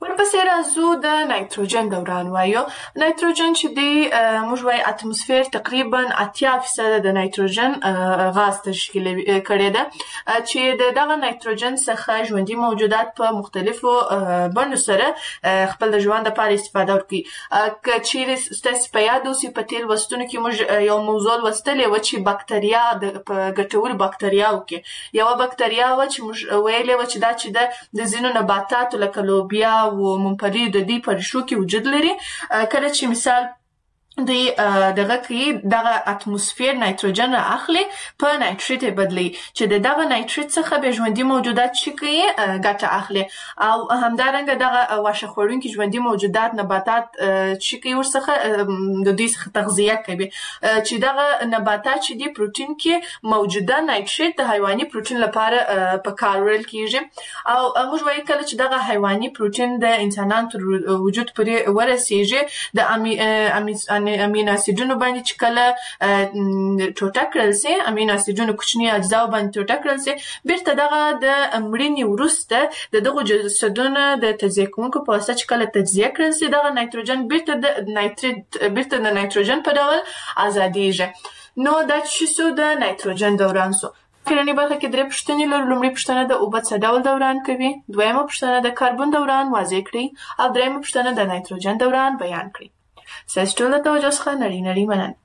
ورپسې راځو د نایتروجن دوران وایو. نایتروجن چې دی موږ وایو اتموسفیر تقریبا اتیا فیصده د نایتروجن غاز تشکیل کړی ده چې د دغه نایتروجن څخه ژوندي موجودات په مختلفو بڼو سره خپل د ژوند لپاره استفاده کوي. که چیرې ستاسو په یاد اوسي په تېر لوستونو کې موږ یو موضوع لوستلې وه چې بکتریا په ګټورو بکتریاوو کې یوه بکتریا وه چې موږ ویلې وه چې دا چې د ځینو نباتاتو لکه لوبیا و ممپلی د دې په ریښو کې وجود لري. کله چې مثال دوی دغه کوي دغه اتموسفیر نایتروجن را اخلي په نایتریت بدلی چې د دغه نایتریت څخه به ژوندي موجودات چې کوي ګټه اخلي او همدارنګه دغه واښه خوړونکي ژوندي موجودات نباتات چې کوي ورڅخه د دوی څخه تغذیه کوي چې دغه نباتات چې دي پروتین کې موجوده نایتریت د حیواني پروتین لپاره په کار وړل کیږي او موږ وایو کله چې دغه حیواني پروتین د انسانانو تر وجود پورې ورسیږي د امی امینو اسیدونو باندې چې کله ټوټه کړل سي امینو اسیدونو کوچني اجزا باندې ټوټه کړل سي بیرته دغه د مړینې وروسته د دغه جسدونو د تجزیه کوونکو په واسطه چې کله تجزیه کړل سي دغه نایتروجن بیرته د نایتریت بیرته د نایتروجن په ډول ازادیږي. نو دا چې سو د نایتروجن دوران سو. اخرنی برخه کې درې پوښتنې لرو. لومړی پوښتنه د اوبه څه ډول دوران کوي، دویمه پوښتنه د کاربن دوران واضح کړئ او دریمه پوښتنه د نایتروجن دوران بیان کړئ. ستاسو ټول د توجه څخه نړۍ نړۍ مننه.